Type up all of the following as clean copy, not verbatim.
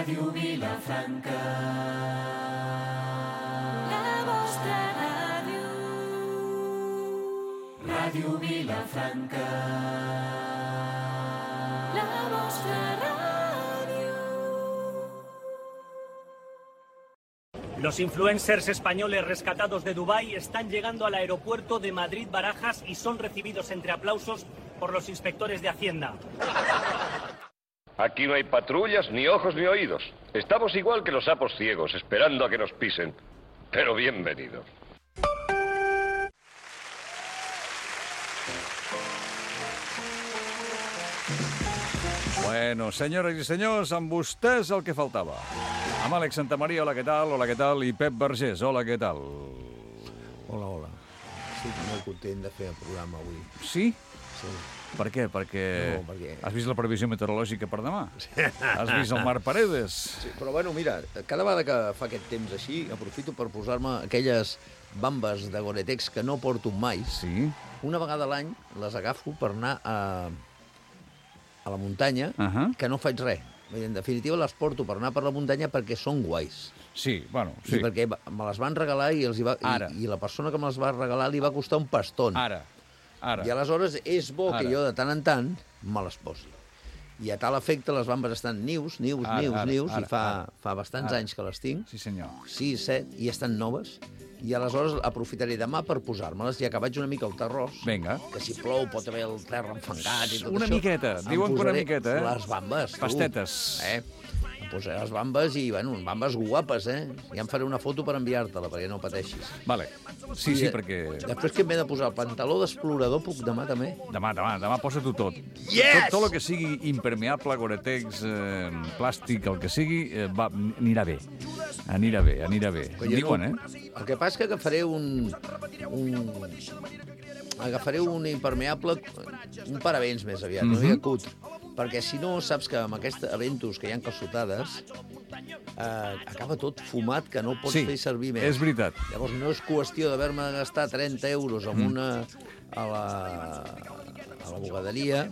Ràdio Vilafranca, la vostra ràdio. Ràdio Vilafranca, la vostra ràdio. Los influencers españoles rescatados de Dubái están llegando al aeropuerto de Madrid-Barajas y son recibidos entre aplausos por los inspectores de Hacienda. Aquí no hay patrullas, ni ojos, ni oídos. Estamos igual que los sapos ciegos, esperando a que nos pisen. Pero bienvenidos. Bueno, senyores i senyors, amb vostès el que faltava. Amb Àlex Santamaria, hola, què tal? Hola, què tal? I Pep Vergés, hola, què tal? Hola, hola. Estic molt content de fer el programa avui. Sí? Sí. Per què? Perquè... No, perquè... Has vist la previsió meteorològica per demà? Has vist el Mar Paredes? Sí, però bueno, mira, cada vegada que fa aquest temps així, aprofito per posar-me aquelles bambes de Gore-Tex que no porto mai. Sí. Una vegada a l'any les agafo per anar a la muntanya, que no faig res. En definitiva, les porto per anar per la muntanya perquè són guais. Sí, bueno, sí. I perquè me les van regalar i, i la persona que me les va regalar li va costar un pastón. Ara. I aleshores és bo que jo de tant en tant me les posi. I a tal efecte les bambes estan nius, i fa bastants anys que les tinc. Sí, senyor. 6, 7, i estan noves. I aleshores aprofitaré demà per posar-me-les, ja que vaig una mica al terrós. Vinga. Que si plou pot haver el terra enfangat i tot una això. Una miqueta, diuen que una miqueta, eh? Les bambes. Pastetes. Em posaré les bambes i, bueno, bambes guapes, eh? Ja em faré una foto per enviar-te-la, perquè no pateixis. Vale. Sí, perquè... Després que m'he de posar el pantaló d'explorador, puc demà també? Demà posa-t'ho tot. Yes! Tot el que sigui impermeable, Gore-Tex, plàstic, el que sigui, anirà bé. Anirà bé. Diuen, eh? El que passa és que agafaré un impermeable, un paravents més aviat, no hi ha cut. Perquè si no, saps que amb aquests eventos que hi ha calçotades, acaba tot fumat que no pots fer servir més. És veritat. Llavors no és qüestió d'haver-me de gastar 30 euros en a la bugaderia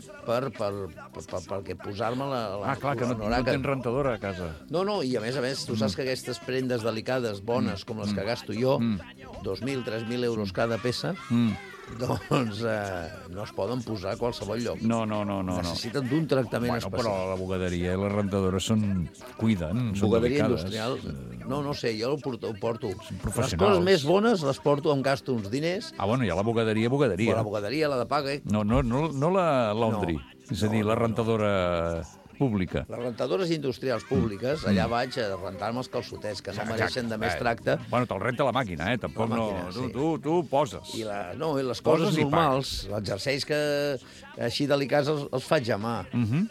perquè posar-me la... clar, que no tens rentadora a casa. No, i a més, tu saps que aquestes prendes delicades, bones, com les que gasto jo, 2.000, 3.000 euros cada peça, doncs no es poden posar a qualsevol lloc. No. Necessiten d'un tractament especial. Però la bugaderia i les rentadores cuiden, són bugaderia delicades. Industrial, no sé, jo ho porto. Professionals. Les coses més bones les porto, em gasto uns diners. Bueno, hi ha la bugaderia. Però la bugaderia, la de paga. No la laundry, és a dir, la rentadora pública. Les rentadores industrials públiques, allà vaig a rentar-me els calçotets, que no mereixen de més tracte. Bueno, te'l renta la màquina, Tampoc no... Tu poses. I les coses normals, els jerseis que així delicats els faig a mà.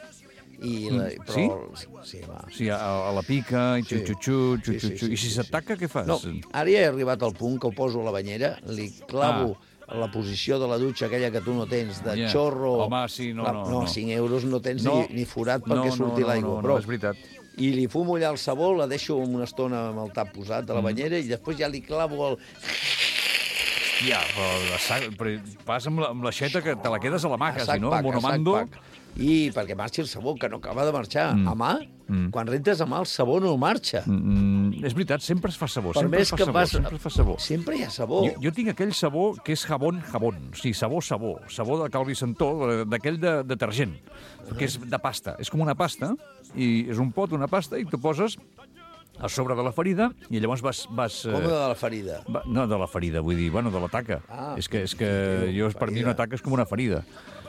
Sí? Sí, va. Sí, a la pica, i xutxutxut. I si s'ataca, què fas? No, ara ja he arribat al punt que ho poso a la banyera, li clavo la posició de la dutxa, aquella que tu no tens, de xorro... Home, sí, no. 5 euros no tens ni forat perquè surti l'aigua. No, és veritat. I li fumo allà el sabó, la deixo una estona amb el tap posat de la banyera i després ja li clavo el... Hòstia, però vas amb l'aixeta que te la quedes a la mà, quasi, no? Monomando. I perquè marxi el sabó, que no acaba de marxar. A mà, quan rentes a mà, el sabó no marxa. És veritat, sempre es fa sabó. Sempre fa sabó. Sempre hi ha sabó. Jo tinc aquell sabó que és jabón. O sigui, sabó. Sabó de Calvi Santó, d'aquell de detergent, que és de pasta. És com una pasta, i és un pot, una pasta, i tu poses a sobre de la ferida, i llavors vas... Com de la ferida? No, de la ferida, vull dir, de la taca. És que per mi una taca és com una ferida.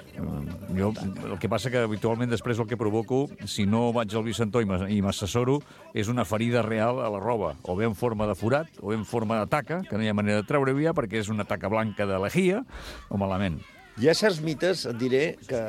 El que passa que habitualment després el que provoco, si no vaig al Vicentó i m'assessoro, és una ferida real a la roba, o bé en forma de forat, o bé en forma de taca, que no hi ha manera de treure-ho perquè és una taca blanca de lejia, o malament. Hi ha certs mites, et diré,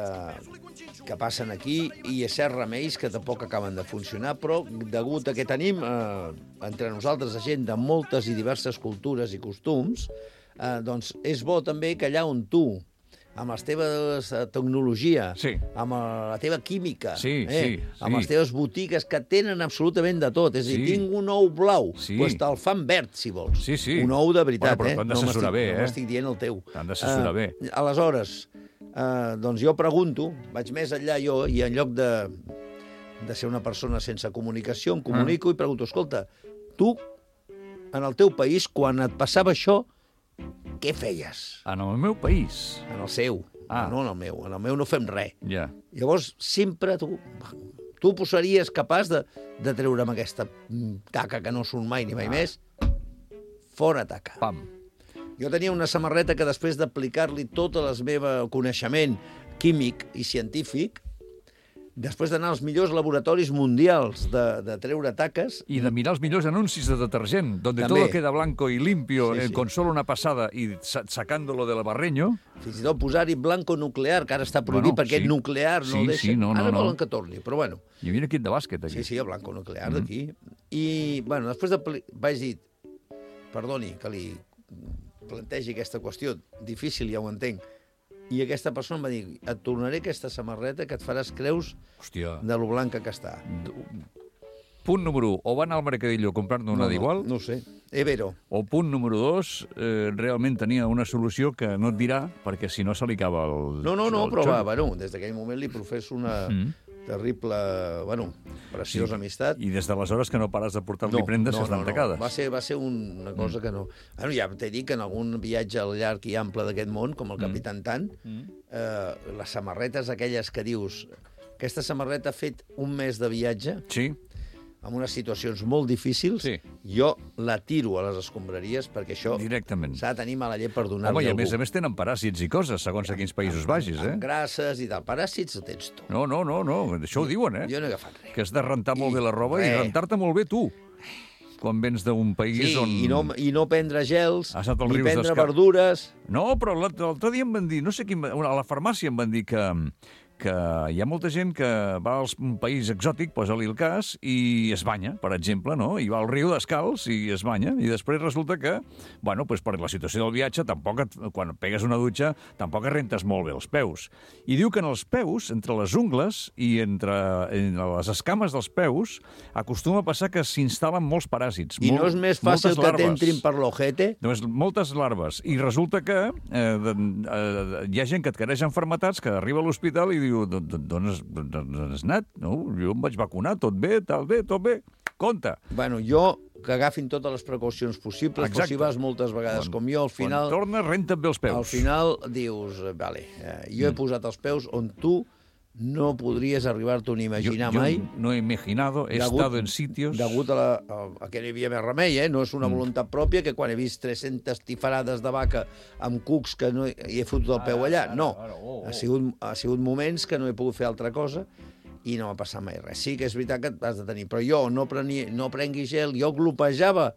que passen aquí, i hi ha certs remeis que tampoc acaben de funcionar, però degut a que tenim entre nosaltres gent de moltes i diverses cultures i costums, doncs és bo també que allà on tu, amb les teves tecnologia, amb la teva química, amb les teves botigues que tenen absolutament de tot. És a dir, tinc un ou blau, doncs te'l fan verd, si vols. Un ou de veritat, però t'han d'assessorar bé, no m'estic dient el teu. T'han d'assessorar bé. Aleshores, doncs jo pregunto, vaig més enllà jo, i en lloc de de ser una persona sense comunicació, em comunico i pregunto, escolta, tu, en el teu país, quan et passava això, què feies? En el meu país. En el seu. No en el meu. En el meu no fem res. Ja. Llavors, sempre tu posaries capaç de treure'm aquesta taca que no surt mai ni mai més. Fora taca. Pam. Jo tenia una samarreta que després d'aplicar-li tot el meu coneixement químic i científic, després d'anar als millors laboratoris mundials de treure taques... I de mirar els millors anuncis de detergent, donde També. todo queda blanco y limpio Sí. con solo una pasada y sacándolo del barreño. Fins i tot posar-hi blanco nuclear, que ara està prohibit perquè sí. nuclear no Sí, deixa. sí, no, Ara no. volen que torni, però bueno. Hi havia un equip de bàsquet, aquí. Sí, el blanco nuclear d'aquí. I, bueno, després vaig dir, perdoni, que li plantegi aquesta qüestió difícil, ja ho entenc, i aquesta persona em va dir, et tornaré aquesta samarreta que et faràs creus Hòstia. de lo blanca que està. Punt número 1, o va anar al mercadillo a comprar-ne una d'igual, No ho sé. Evero. o punt número 2, realment tenia una solució que no et dirà, perquè si no se li acaba el... No, el però xollo. va, bueno, des d'aquell moment li professo una terrible, bueno, preciosa amistat. I des d'aleshores que no pares de portar-li prendes que estan tacades. Va ser una cosa que no... Bueno, ja t'he dit que en algun viatge al llarg i ample d'aquest món, com el Capitán Tan, les samarretes aquelles que dius... Aquesta samarreta ha fet un mes de viatge, Sí, amb unes situacions molt difícils, Sí. jo la tiro a les escombraries perquè això directament. s'ha de tenir mala llet per Home, donar-li i a a més algú. tenen paràsits i coses, segons a quins països vagis, Amb grasses i tal. Paràsits ho tens tu. No, això ho diuen, Jo no he agafat res. Que has de rentar molt bé la roba i res. rentar-te molt bé tu. Quan vens d'un país Sí, on... i no prendre gels, Has anat als ni rius prendre d'Esca- verdures... No, però l'altre dia em van dir, no sé quin... A la farmàcia em van dir que hi ha molta gent que va a un país exòtic, posa-li el cas, i es banya, per exemple, no? I va al riu descalç i es banya, i després resulta que, bueno, pues per la situació del viatge, quan pegues una dutxa, tampoc et rentes molt bé els peus. I diu que en els peus, entre les ungles i entre les escames dels peus, acostuma a passar que s'instal·len molts paràsits. I no és més fàcil moltes que larves. t'entrin per l'ojete? Doncs moltes larves. I resulta que hi ha gent que adquireix enfermetats, que arriba a l'hospital i diu, d'on has anat? No, jo em vaig vacunar, tot bé, tot bé. Compte. Bueno, jo que agafin totes les precaucions possibles, però Exacte. si vas moltes vegades com jo, al final... Quan tornes, renta't bé els peus. Al final dius, vale, jo he posat els peus on tu no podries arribar-t'ho ni imaginar mai. Yo no he imaginado, he estado en sitios... Degut a que no hi havia més remei, no és una voluntat pròpia, que quan he vist 300 tifarades de vaca amb cucs que no hi he fotut el peu allà. No, ha sigut moments que no he pogut fer altra cosa i no m'ha passat mai res. Sí que és veritat que has de tenir, però jo no prengui gel, jo glopejava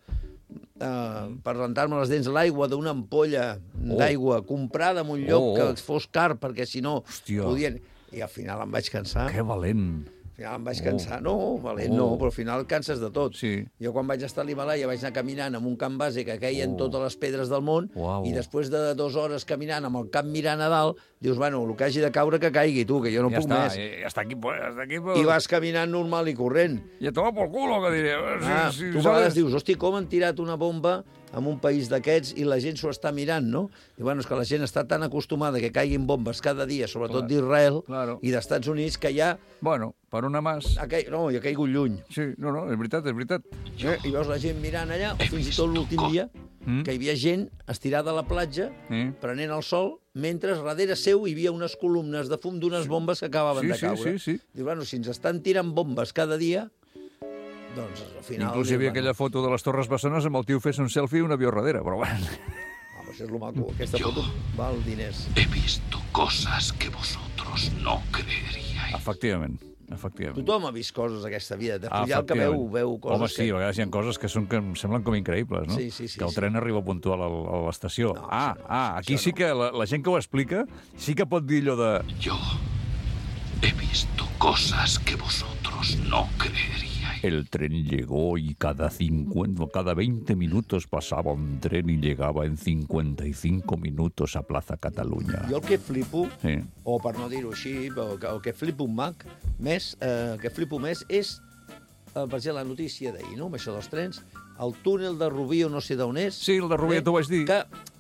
per rentar-me les dents l'aigua d'una ampolla d'aigua comprada en un lloc que fos car, perquè si no podien... I al final em vaig cansar. Que valent. Al final em vaig cansar. No, valent no, però al final et canses de tot. Sí. Jo quan vaig estar a l'Himalaya vaig anar caminant amb un camp base que queien totes les pedres del món i després de 2 hores caminant amb el cap mirant a dalt, dius, bueno, el que hagi de caure que caigui, tu, que jo no puc més. Ja està aquí, I vas caminant normal i corrent. I a tomar por culo, que diré. Tu a vegades dius, hosti, com han tirat una bomba en un país d'aquests i la gent s'ho està mirant, no? I bueno, és que la gent està tan acostumada que caiguin bombes cada dia, sobretot d'Israel i d'Estats Units, que ja... Bueno, per una mas... No, ja ha caigut lluny. Sí, no, és veritat, és veritat. I veus la gent mirant allà, o fins i tot l'últim dia, que hi havia gent estirada a la platja, prenent el sol, mentre darrere seu hi havia unes columnes de fum d'unes bombes que acabaven de caure. Sí. Dius, bueno, si ens estan tirant bombes cada dia, doncs al final... Inclús hi havia aquella foto de les Torres Bessones amb el tio fes un selfie i un avió darrere, però bueno... Això és lo maco. Aquesta foto val diners. He visto cosas que vosotros no creeríais. Efectivament. Tothom ha vist coses d'aquesta vida. De follar que veu coses... Home, sí, a vegades hi ha coses que em semblen com increïbles, no? Sí. Que el tren arriba puntual a l'estació. Aquí sí que la gent que ho explica sí que pot dir allò de... Yo he visto cosas que vosotros no creeríais. El tren llegó y cada 20 minutos pasaba un tren y llegaba en 55 minutos a Plaza Catalunya. Jo el que flipo, o per no dir-ho així, el que flipo més és, per exemple, la notícia d'ahir, no?, amb això dels trens, el túnel de Rubí o no sé d'on és... Sí, el de Rubí, t'ho vaig dir. Que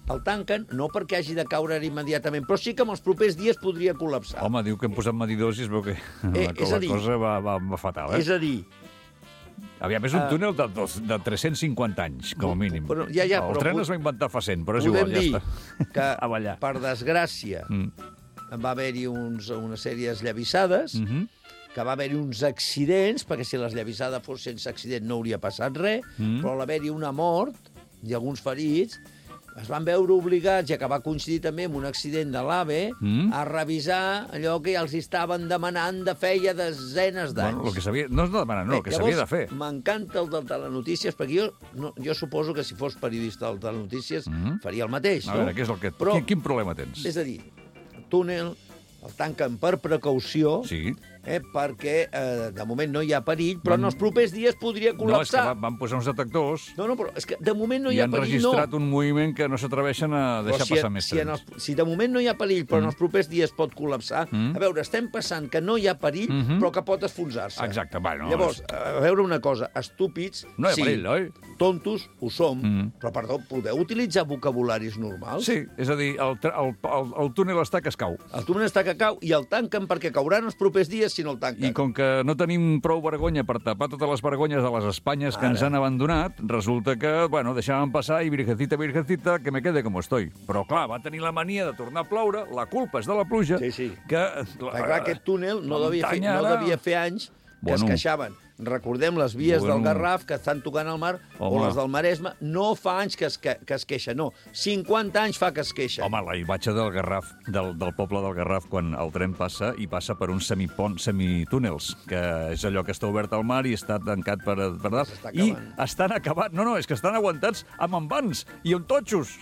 el tanquen, no perquè hagi de caure immediatament, però sí que en els propers dies podria col·lapsar. Home, diu que hem posat medidors i es veu que és a dir, cosa va fatal, eh? És a dir... Aviam, és un túnel de 350 anys, com a mínim. Però, el tren es va inventar fa 100, però és igual, ja està. Podem dir que, per desgràcia, va haver-hi una sèrie d'esllavissades, que va haver-hi uns accidents, perquè si l'esllavissada fos sense accident no hauria passat res, però al haver-hi una mort i alguns ferits, es van veure obligats, ja que va coincidir també amb un accident de l'AVE, a revisar allò que ja els estaven demanant de feia desenes d'anys. Bueno, el que s'havia... No és demanant, no, el que s'havia de fer. M'encanta el del Telenotícies, perquè jo suposo que si fos periodista del Telenotícies faria el mateix. A veure, què és el que... Però, quin problema tens? És a dir, el túnel el tanquen per precaució, sí. Perquè de moment no hi ha perill, però en els propers dies podria col·lapsar. No, és que van posar uns detectors... No, però és que de moment no hi ha perill, I han registrat un moviment que no s'atreveixen a deixar passar més trens. Si de moment no hi ha perill, però en els propers dies pot col·lapsar, a veure, estem passant que no hi ha perill, però que pot enfonsar-se. Exacte, bueno... Llavors, a veure una cosa, estúpids, no hi ha perill, oi? Tontos ho som, però, perdó, podeu utilitzar vocabularis normals? Sí, és a dir, el túnel està que es cau. El túnel està que cau i el tanquen perquè cauran els propers dies si no el tanquen. I com que no tenim prou vergonya per tapar totes les vergonyes de les Espanyes que ens han abandonat, resulta que, bueno, deixàvem passar i virgencita, que me quede com estoy. Però, clar, va tenir la mania de tornar a ploure, la culpa és de la pluja, que... Clar, aquest túnel no devia fer anys que es queixaven. Recordem les vies del Garraf que estan tocant al mar, o les del Maresme, no fa anys que es queixa, no. 50 anys fa que es queixa. Home, la imatge del Garraf, del poble del Garraf, quan el tren passa, i passa per uns semitúnels, que és allò que està obert al mar i està tancat per dalt. I estan acabant... No, és que estan aguantats amb envans i amb totxos.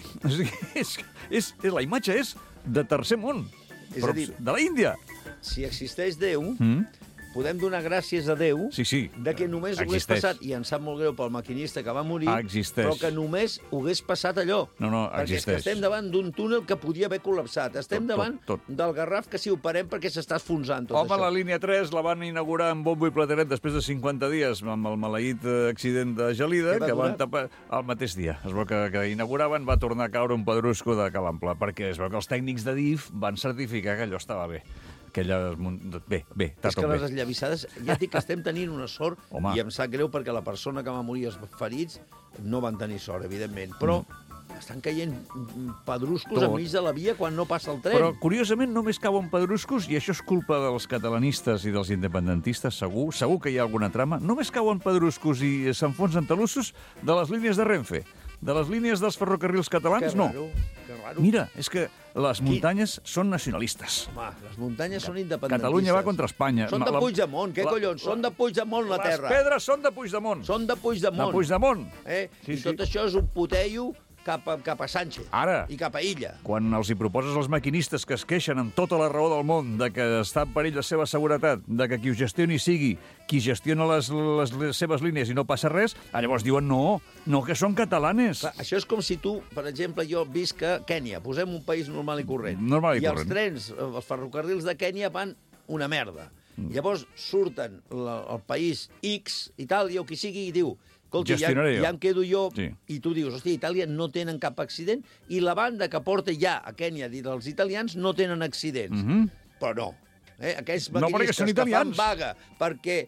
La imatge és de tercer món, de l'Índia. Si existeix Déu... podem donar gràcies a Déu de que només ho hagués passat, i em sap molt greu pel maquinista que va morir, però que només ho hagués passat allò. No, perquè és que estem davant d'un túnel que podia haver col·lapsat. Estem davant del Garraf que si ho parem perquè s'està enfonsant tot això. Home, la línia 3 la van inaugurar amb bombo i plateret després de 50 dies amb el maleït accident de gelida que van tapar el mateix dia. Es veu que inauguraven, va tornar a caure un pedrusco de Cal Ample, perquè es veu que els tècnics de DIF van certificar que allò estava bé. Bé, està tot bé. És que les esllavissades, ja dic que estem tenint una sort, i em sap greu perquè la persona que va morir els ferits no van tenir sort, evidentment, però estan caient pedruscos enmig de la via quan no passa el tren. Però, curiosament, només cauen pedruscos, i això és culpa dels catalanistes i dels independentistes, segur que hi ha alguna trama, només cauen pedruscos i s'enfonsen talussos de les línies de Renfe. De les línies dels ferrocarrils catalans, no. Que raro. Mira, és que les muntanyes són nacionalistes. Home, les muntanyes són independentistes. Catalunya va contra Espanya. Són de Puigdemont, què collons? Són de Puigdemont, la terra. Les pedres són de Puigdemont. Són de Puigdemont. De Puigdemont. I tot això és un puteio cap a Sánchez. Ara, i cap a Illa. Quan els hi proposes als maquinistes que es queixen amb tota la raó del món de que està en perill la seva seguretat, de que qui ho gestioni sigui qui gestiona les seves línies i no passa res, llavors diuen no, que són catalanes. Clar, això és com si tu, per exemple, jo visc a Kènia, posem un país normal i corrent. Els trens, els ferrocarrils de Kènia van una merda. Llavors surten el país X, Itàlia o qui sigui, i diu: escolta, ja em quedo jo, i tu dius, hòstia, Itàlia no tenen cap accident, i la banda que porta ja a Kènia dit els italians no tenen accidents. Però no. Aquells maquinistes que fan vaga perquè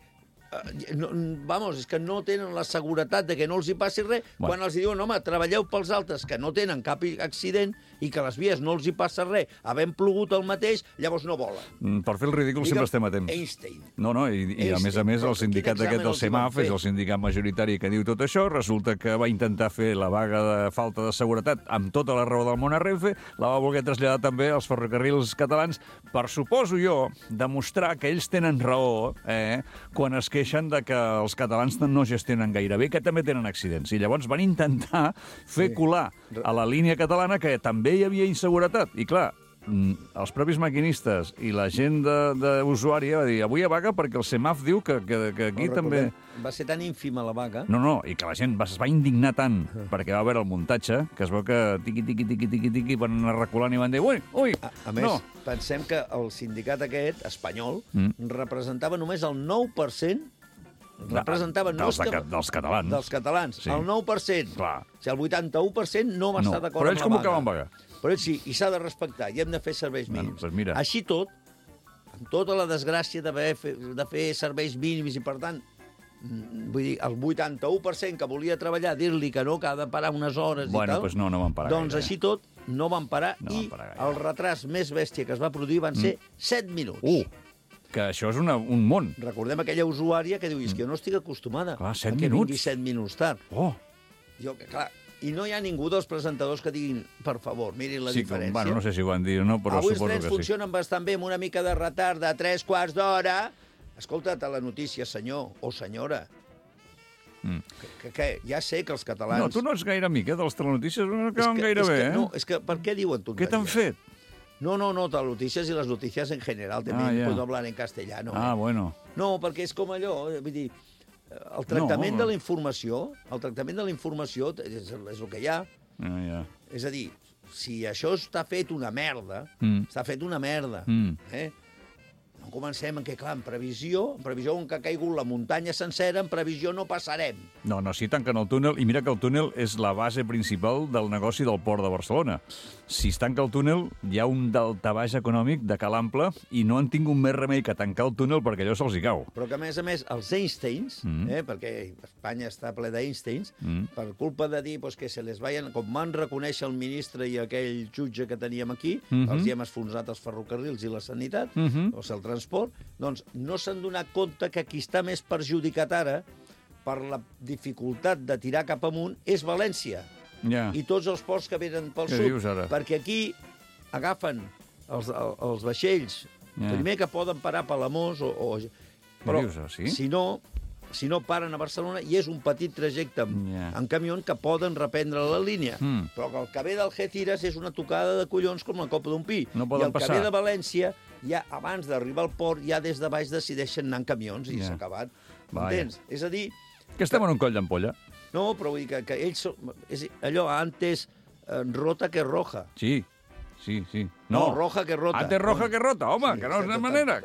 és que no tenen la seguretat de que no els hi passi res, quan els diuen, home, treballeu pels altres que no tenen cap accident i que les vies no els hi passa res, havent plogut el mateix, llavors no volen. Per fer el ridícul sempre estem a temps. Einstein. I a més el sindicat aquest del CEMAF és el sindicat majoritari que diu tot això, resulta que va intentar fer la vaga de falta de seguretat amb tota la raó del món a Renfe, la va voler traslladar també als ferrocarrils catalans per, suposo jo, demostrar que ells tenen raó quan es queixen de que els catalans no gestionen gaire bé, que també tenen accidents. I llavors van intentar fer colar a la línia catalana que també hi havia inseguretat. I clar, els propis maquinistes i la gent d'usuària va dir: avui a vaga perquè el CEMAF diu que aquí també... Va ser tan ínfima la vaga... No, i que la gent es va indignar tant perquè va veure el muntatge que es veu que tiqui, van anar reculant i van dir: ui, A més, pensem que el sindicat aquest, espanyol, representava només el 9% representaven... Dels catalans. Dels catalans. Sí. El 9%. Clar. O sigui, el 81% no va estar d'acord però amb ells la com vaga. que van vagar? Però ells sí, i s'ha de respectar, i hem de fer serveis mínims. Doncs mira. Així tot, amb tota la desgràcia de fer serveis mínims i, per tant, vull dir, el 81% que volia treballar, dir-li que no, que ha de parar unes hores i tal... Doncs no van parar Doncs gaire. així tot, no van parar, i el retras més bèstia que es va produir van ser 7 minuts. Que això és un món. Recordem aquella usuària que diu, és que jo no estic acostumada Clar, 7 a que minuts. vingui 7 minuts tard. Jo, clar, i no hi ha ningú dels presentadors que diguin, per favor, mirin la diferència. Bueno, no sé si ho van dir o no, però avui suposo que sí. Avui els trens funcionen bastant bé, amb una mica de retard de 3/4 d'hora. Escolta't a la notícia, senyor o senyora. Que ja sé que els catalans... No, tu no ets gaire amic, de les telenotícies, no acaben gaire bé, No, és que per què diuen tonteries? Què t'han fet? No, telenotícies i les notícies en general, també puedo hablar en castellano. Bueno. No, perquè és com allò, vull dir, el tractament de la informació, és el que hi ha. És a dir, si això està fet una merda, no comencem en què, clar, en previsió on que ha caigut la muntanya sencera, en previsió no passarem. No, si tanquen el túnel, i mira que el túnel és la base principal del negoci del Port de Barcelona. Si es tanca el túnel, hi ha un daltabaix econòmic de cal ample i no han tingut més remei que tancar el túnel perquè allò se'ls hi cau. Però que, a més, els Einsteins, perquè Espanya està ple d'Einsteins, per culpa de dir que se les vayan, com van reconèixer el ministre i aquell jutge que teníem aquí, els hi hem esfonsat els ferrocarrils i la sanitat, o sigui, el transport, doncs no s'han donat compte que qui està més perjudicat ara per la dificultat de tirar cap amunt és València. I tots els ports que venen pel sud. Perquè aquí agafen els vaixells, primer que poden parar a Palamós, però si no paren a Barcelona, i és un petit trajecte en camió que poden reprendre la línia. Però el que ve d'Algeciras és una tocada de collons com la copa d'un pi. I el que ve de València, ja abans d'arribar al port, ja des de baix decideixen anar en camions i s'ha acabat. M'entens? És a dir... Que estem en un coll d'ampolla. No, però vull dir que ells... És allò, antes rota que roja. Sí. No, roja que rota. Antes roja que rota, home, que no és una manera.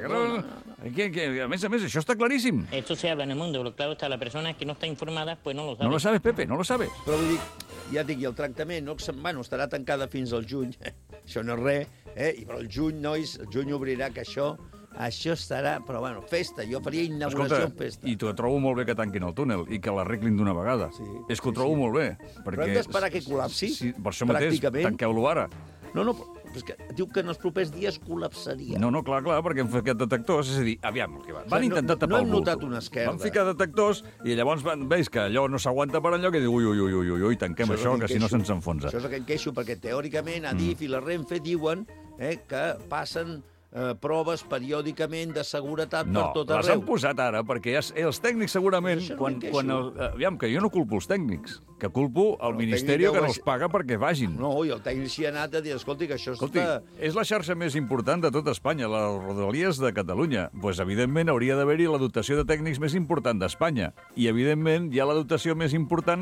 A més, això està claríssim. Esto se habla en el mundo, pero claro está, la persona que no está informada, pues no lo sabe. No lo sabes, Pepe, no lo sabes. Però vull dir, ja et dic, i el tractament, estarà tancada fins al juny, això no és res, però el juny, nois, el juny obrirà que això estarà, però bueno, festa, jo faria inauguració en festa. I t'ho trobo molt bé que tanquin el túnel i que l'arreglin d'una vegada. És que ho trobo molt bé. Però hem d'esperar que col·lapsi, per això mateix, tanqueu-lo ara. No, però és que diu que en els propers dies col·lapsaria. No, clar, perquè hem ficat detectors, és a dir, aviam, van intentar tapar el bulto. No hem notat una esquerda. Van ficar detectors i llavors veus que allò no s'aguanta per enlloc i diu, ui, tanquem això, que si no se'ns enfonsa. Això és el que em queixo, perquè teòricament Adif i la Renfe diuen que passen proves periòdicament de seguretat per tot arreu. No, les han posat ara, perquè els tècnics segurament... Aviam, que jo no culpo els tècnics, que culpo el Ministeri que no els paga perquè vagin. No, i el tècnic s'hi ha anat a dir, escolti, que això està... És la xarxa més important de tot Espanya, les Rodalies de Catalunya. Doncs, evidentment, hauria d'haver-hi la dotació de tècnics més important d'Espanya. I, evidentment, hi ha la dotació més important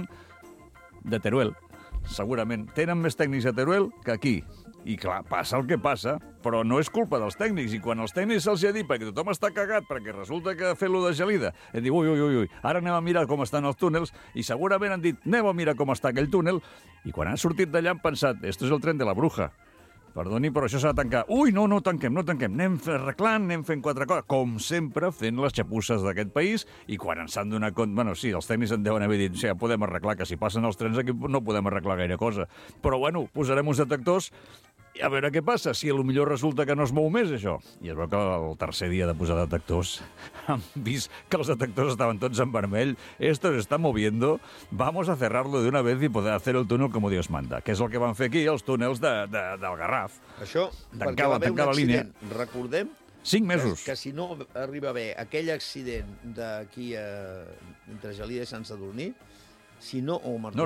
de Teruel. Segurament. Tenen més tècnics a Teruel que aquí. I clar, passa el que passa, però no és culpa dels tècnics. I quan els tècnics se'ls ha dit perquè tothom està cagat, perquè resulta que ha fet lo de gelida, et diu, ui, ara anem a mirar com estan els túnels, i segurament han dit, anem a mirar com està aquell túnel, i quan han sortit d'allà han pensat, esto és el tren de la bruja. Perdoni, però això s'ha de tancar. Ui, no tanquem. Anem arreglant, anem fent quatre coses. Com sempre, fent les xapusses d'aquest país, i quan ens han donat compte... Bueno, sí, els tècnics en deuen haver dit, ja podem arreglar, que si passen els trens aquí no podem arreglar gaire cosa. Però, bueno, posarem uns detectors i a veure què passa, si potser resulta que no es mou més, això. I es veu que el tercer dia de posar detectors han vist que els detectors estaven tots en vermell. Esto se está moviendo, vamos a cerrarlo de una vez y poder hacer el túnel como Dios manda, que és el que van fer aquí, els túnels del Garraf. Això, perquè va haver un accident, recordem, 5 mesos. Que si no arriba a haver aquell accident d'aquí entre Gelida i Sant Sadurní, si no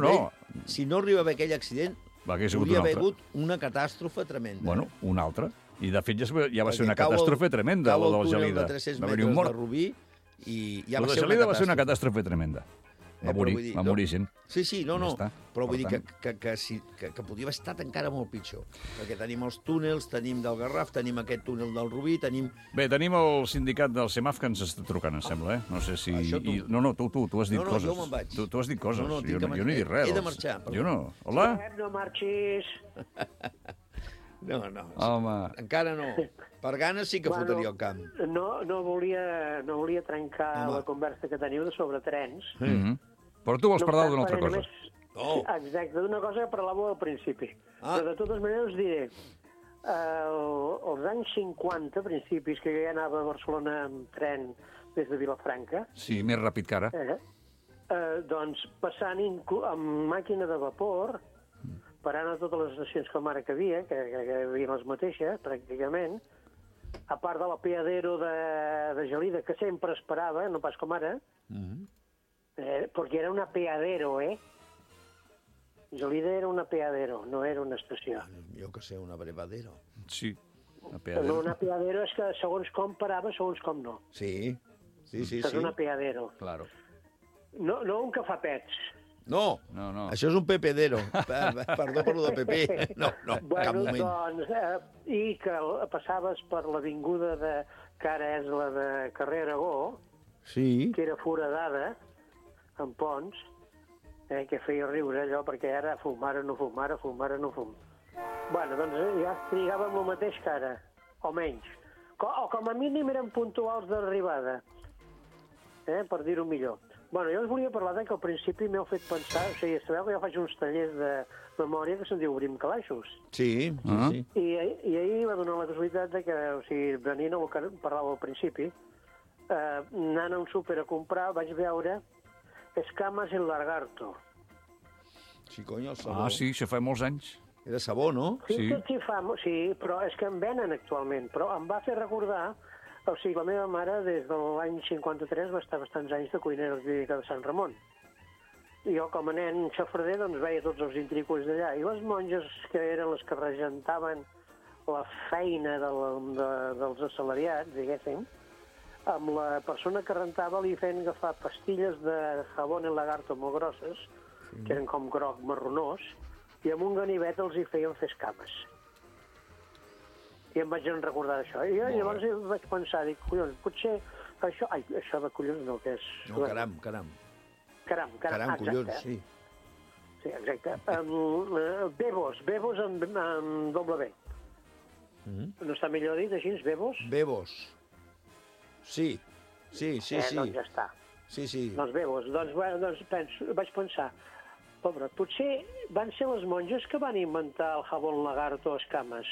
arriba a haver aquell accident, hauria hagut una catàstrofe tremenda. Bueno, una altra. I, de fet, ja va ser una catàstrofe tremenda, la del Gelida. Cau el túnel de 300 metres de Rubí i ja va ser una catàstrofe. La de Gelida va ser una catàstrofe tremenda. Va morir gent. Sí, Ja no. està. Però vull Per dir que podria haver estat encara molt pitjor. Perquè tenim els túnels, tenim del Garraf, tenim aquest túnel del Rubí, tenim... Bé, tenim el sindicat del CEMAF que ens està trucant, em sembla, eh? No sé si... Això tu. No, tu has dit coses. No, jo me'n vaig. Tu has dit coses. No, jo no he dit res. He de marxar. Jo no. Hola? No marxis. No. Home. Encara no. Per ganes sí que fotria el camp. No volia trencar la conversa que teniu sobre trens. Però tu vols parlar d'una altra cosa. Exacte, d'una cosa que parlàveu al principi. Però de totes maneres us diré, als anys 50, principis, que ja anava a Barcelona amb tren des de Vilafranca... Sí, més ràpid que ara. Doncs passant amb màquina de vapor, parant a totes les estacions com ara que hi havia les mateixes, pràcticament, a part de la Peadero de Gelida, que sempre esperava, no pas com ara, perquè era una Peadero, Gelida era una Peadero, no era una estació. Jo que sé, una brevadero. Sí, una No, Peadero. una Peadero és que segons com parava, segons com no. Sí. És una Peadero. Claro. No un cafapets. No, això és un pepedero. Perdó per lo de Pepe. No, cap moment. Doncs, i que passaves per l'avinguda que ara és la de carrer Aragó, Sí. que era foradada, amb ponts, que feia riure allò, perquè ara fum, ara no fum. Bueno, doncs ja trigàvem el mateix que ara, o menys. O com a mínim eren puntuals d'arribada, per dir-ho millor. Bueno, jo us volia parlar que al principi m'heu fet pensar, o sigui, sabeu que jo faig uns tallers de memòria que se'n diu Obrim Calaixos. Sí. I ahir va donar la casualitat que, o sigui, venint al que parlàveu al principi, anant a un súper a comprar, vaig veure Escamas el Lagarto. Sí, coño, el sabó. Sí, això fa molts anys. Era sabó, no? Sí. Sí, però és que en venen actualment. Però em va fer recordar, o sigui, la meva mare des de l'any 53 va estar bastants anys de cuinera a la clínica de Sant Ramon. I jo, com a nen xafarder, doncs veia tots els intricos d'allà. I les monges, que eren les que regentaven la feina dels assalariats, diguéssim, amb la persona que rentava li feien agafar pastilles de jabón en lagarto molt grosses, que eren com groc marronós, i amb un ganivet els hi feien fer escames. I em vaig recordar d'això. I llavors vaig pensar, dic, collons, potser això... Ai, això de collons no, que és... No, caram. Caram, Collons, sí. Sí, exacte. Bebos amb doble B. No està millor dit, així, Bebos? Bebos. Sí. Doncs ja està. Sí. Doncs Bebos. Doncs vaig pensar, pobre, potser van ser les monges que van inventar el jabón lagarto escames.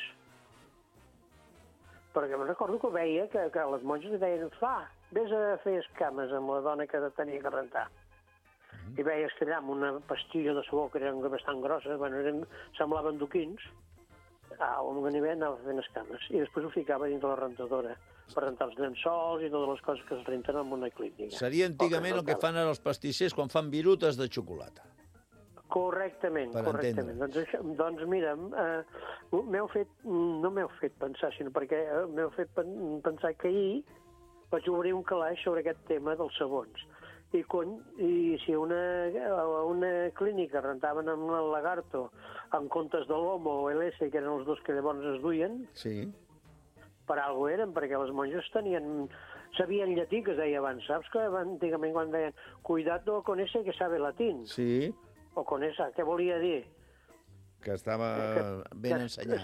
Perquè me'n recordo que veia que les monges li deien, vés a fer escames amb la dona que tenia que rentar. I veies que allà amb una pastilla de sabó que eren bastant grosses, semblaven duquins, amb un ganivet anava fent escames. I després ho ficava dins de la rentadora per rentar els llençols i totes les coses que es renten en una clínica. Seria antigament el que fan ara els pastissers quan fan virutes de xocolata. Correctament. Doncs mira, no m'heu fet pensar, sinó perquè m'heu fet pensar que ahir vaig obrir un calaix sobre aquest tema dels sabons. I si una clínica rentaven amb el lagarto en comptes de l'Homo o l'S, que eren els dos que llavors es duien, sí, per alguna eren, perquè les monges sabien llatí, que es deia abans. Saps que antigament quan deien cuidado con ese que sabe latín? Sí. O con esa, què volia dir? Que estava ben ensenyat.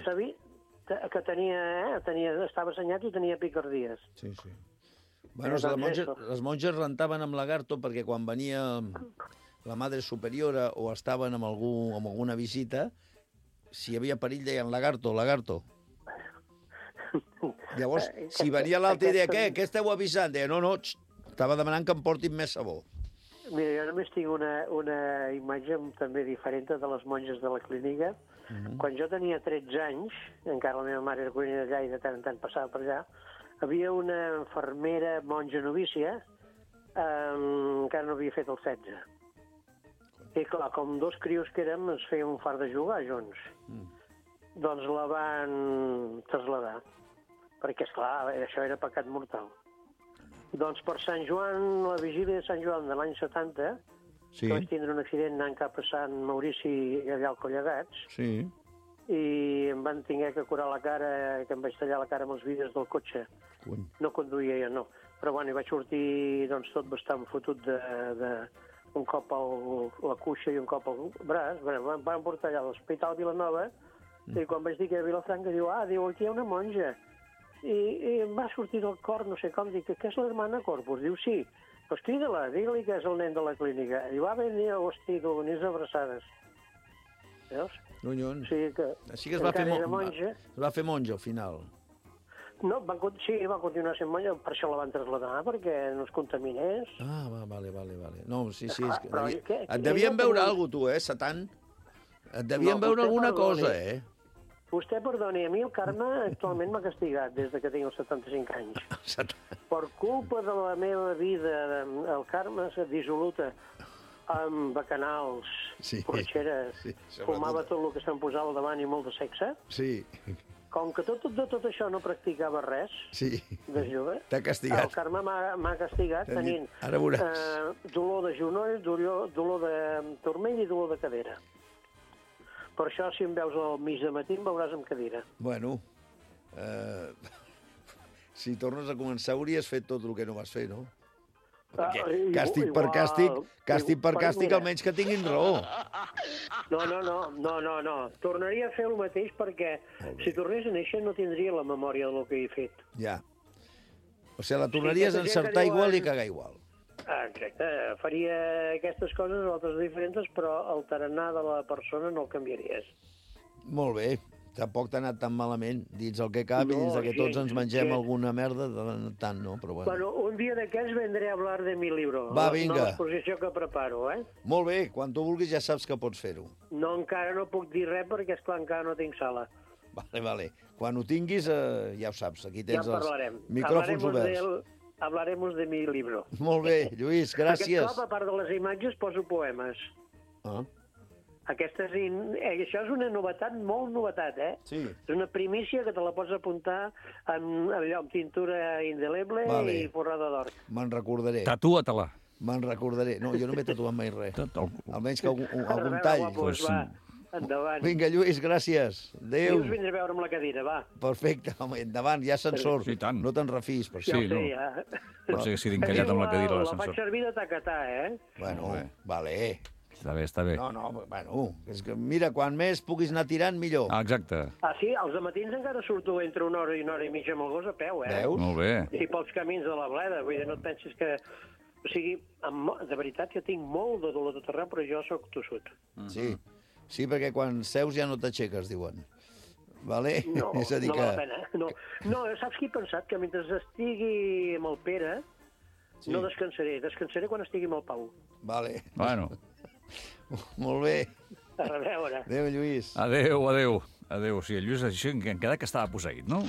Que estava assenyat i tenia picardies. Sí. Bueno, les monges rentaven amb lagarto perquè quan venia la madre superiora o estaven amb alguna visita, si hi havia perill deien lagarto. Llavors, si venia l'altre i deia, què esteu avisant? Deia, no, estava demanant que em portin més sabó. Mira, jo només tinc una imatge també diferent de les monges de la clínica. Quan jo tenia 13 anys, encara la meva mare era cuinera allà i de tant en tant passava per allà, havia una infermera monja novícia que encara no havia fet el 16. I clar, com dos crios que érem, ens fèiem un fart de jugar junts. Doncs la van traslladar, perquè, esclar, això era pecat mortal. Doncs per Sant Joan, la vigília de Sant Joan de l'any 70, Sí. que vaig tindre un accident anant cap a Sant Maurici allà al Collegats, Sí. i em van tenir que curar la cara, que em vaig tallar la cara amb els vidres del cotxe. Cony. No conduïa jo, no. Però bueno, hi vaig sortir doncs, tot bastant fotut un cop la cuixa i un cop al braç. Bueno, em van portar allà a l'Hospital Vilanova i quan vaig dir que era Vilafranca, diu, aquí hi ha una monja. I em va sortir del cor, no sé com, dic, que és l'hermana Corpus? Diu, sí. Doncs crida-la, digue-li que és el nen de la clínica. Diu, venir, hosti, que venís abraçades. Veus? Collons. O sigui que Així que es va fer, encara era monja. es va fer monja al final. No, va continuar sent monja, per això la van traslladar, perquè no es contaminés. Vale. No, sí, és que però et devien veure alguna cosa, tu, Satan? Et devien veure alguna cosa, Vostè perdoni, a mi el karma actualment m'ha castigat des de que tinc els 75 anys. Per culpa de la meva vida, el karma s'ha dissoluta amb bacanals, borratxeres, fumava tot el que se'm posava al davant i molt de sexe. Sí. Com que de tot això no practicava res, de jove, t'ha castigat. El karma m'ha castigat tenint ara veuràs. Dolor de genoll, dolor de turmell i dolor de cadera. Per això, si em veus al mig de matí, em veuràs amb cadira. Bueno, si tornes a començar, hauries fet tot el que no vas fer, no? Perquè càstig per càstig, almenys que tinguin raó. No. Tornaria a fer el mateix perquè si tornés a néixer no tindria la memòria del que he fet. Ja. O sigui, la tornaries a encertar igual i cagar igual. Exacte. Faria aquestes coses, altres diferents, però el tarannà de la persona no el canviaries. Molt bé. Tampoc t'ha anat tan malament, dins el que cap i dins que tots ens mengem alguna merda, tant no, però bueno. Bueno, un dia d'aquests vendré a hablar de mi libro. Va, vinga. De l'exposició que preparo, Molt bé, quan tu vulguis ja saps que pots fer-ho. No, encara no puc dir res perquè, esclar, encara no tinc sala. Vale. Quan ho tinguis, ja ho saps, aquí tens els micròfons oberts. Hablaremos de mi libro. Molt bé, Lluís, gràcies. Aquest cop, a part de les imatges, poso poemes. Això és una novetat, molt novetat, Sí. És una primícia que te la pots apuntar amb tintura indeleble i forrada d'or. Me'n recordaré. Tatua-te-la. Me'n recordaré. No, jo no m'he tatuat mai res. Almenys que algun tall. Endavant. Vinga, Lluís, gràcies. Adéu. Us vindré a veure amb la cadira, va. Perfecte, home, endavant, hi ha ascensor. Sí, tant. No te'n refis, per això. Ja. Pot ser que sigui encallat amb la cadira a l'ascensor. La faig servir de tacatà, Bueno, vale. Està bé. No, bueno, és que mira, quan més puguis anar tirant, millor. Exacte. Sí, als matins encara surto entre una hora i mitja amb el gos a peu, Veus? Molt bé. I pels camins de la Bleda, vull dir, no et pensis que... O sigui, de veritat que tinc molt de dolor de terra, però jo sóc tossut. Sí, perquè quan seus ja no t'aixeques, diuen. Vale? No, és a dir no val la pena. No, saps qui he pensat? Que mentre estigui amb el Pere, no descansaré. Descansaré quan estigui amb el Pau. Vale. Bueno. Molt bé. A reveure. Adéu, Lluís. Adéu. O sigui, el Lluís això en queda que estava posseït, no?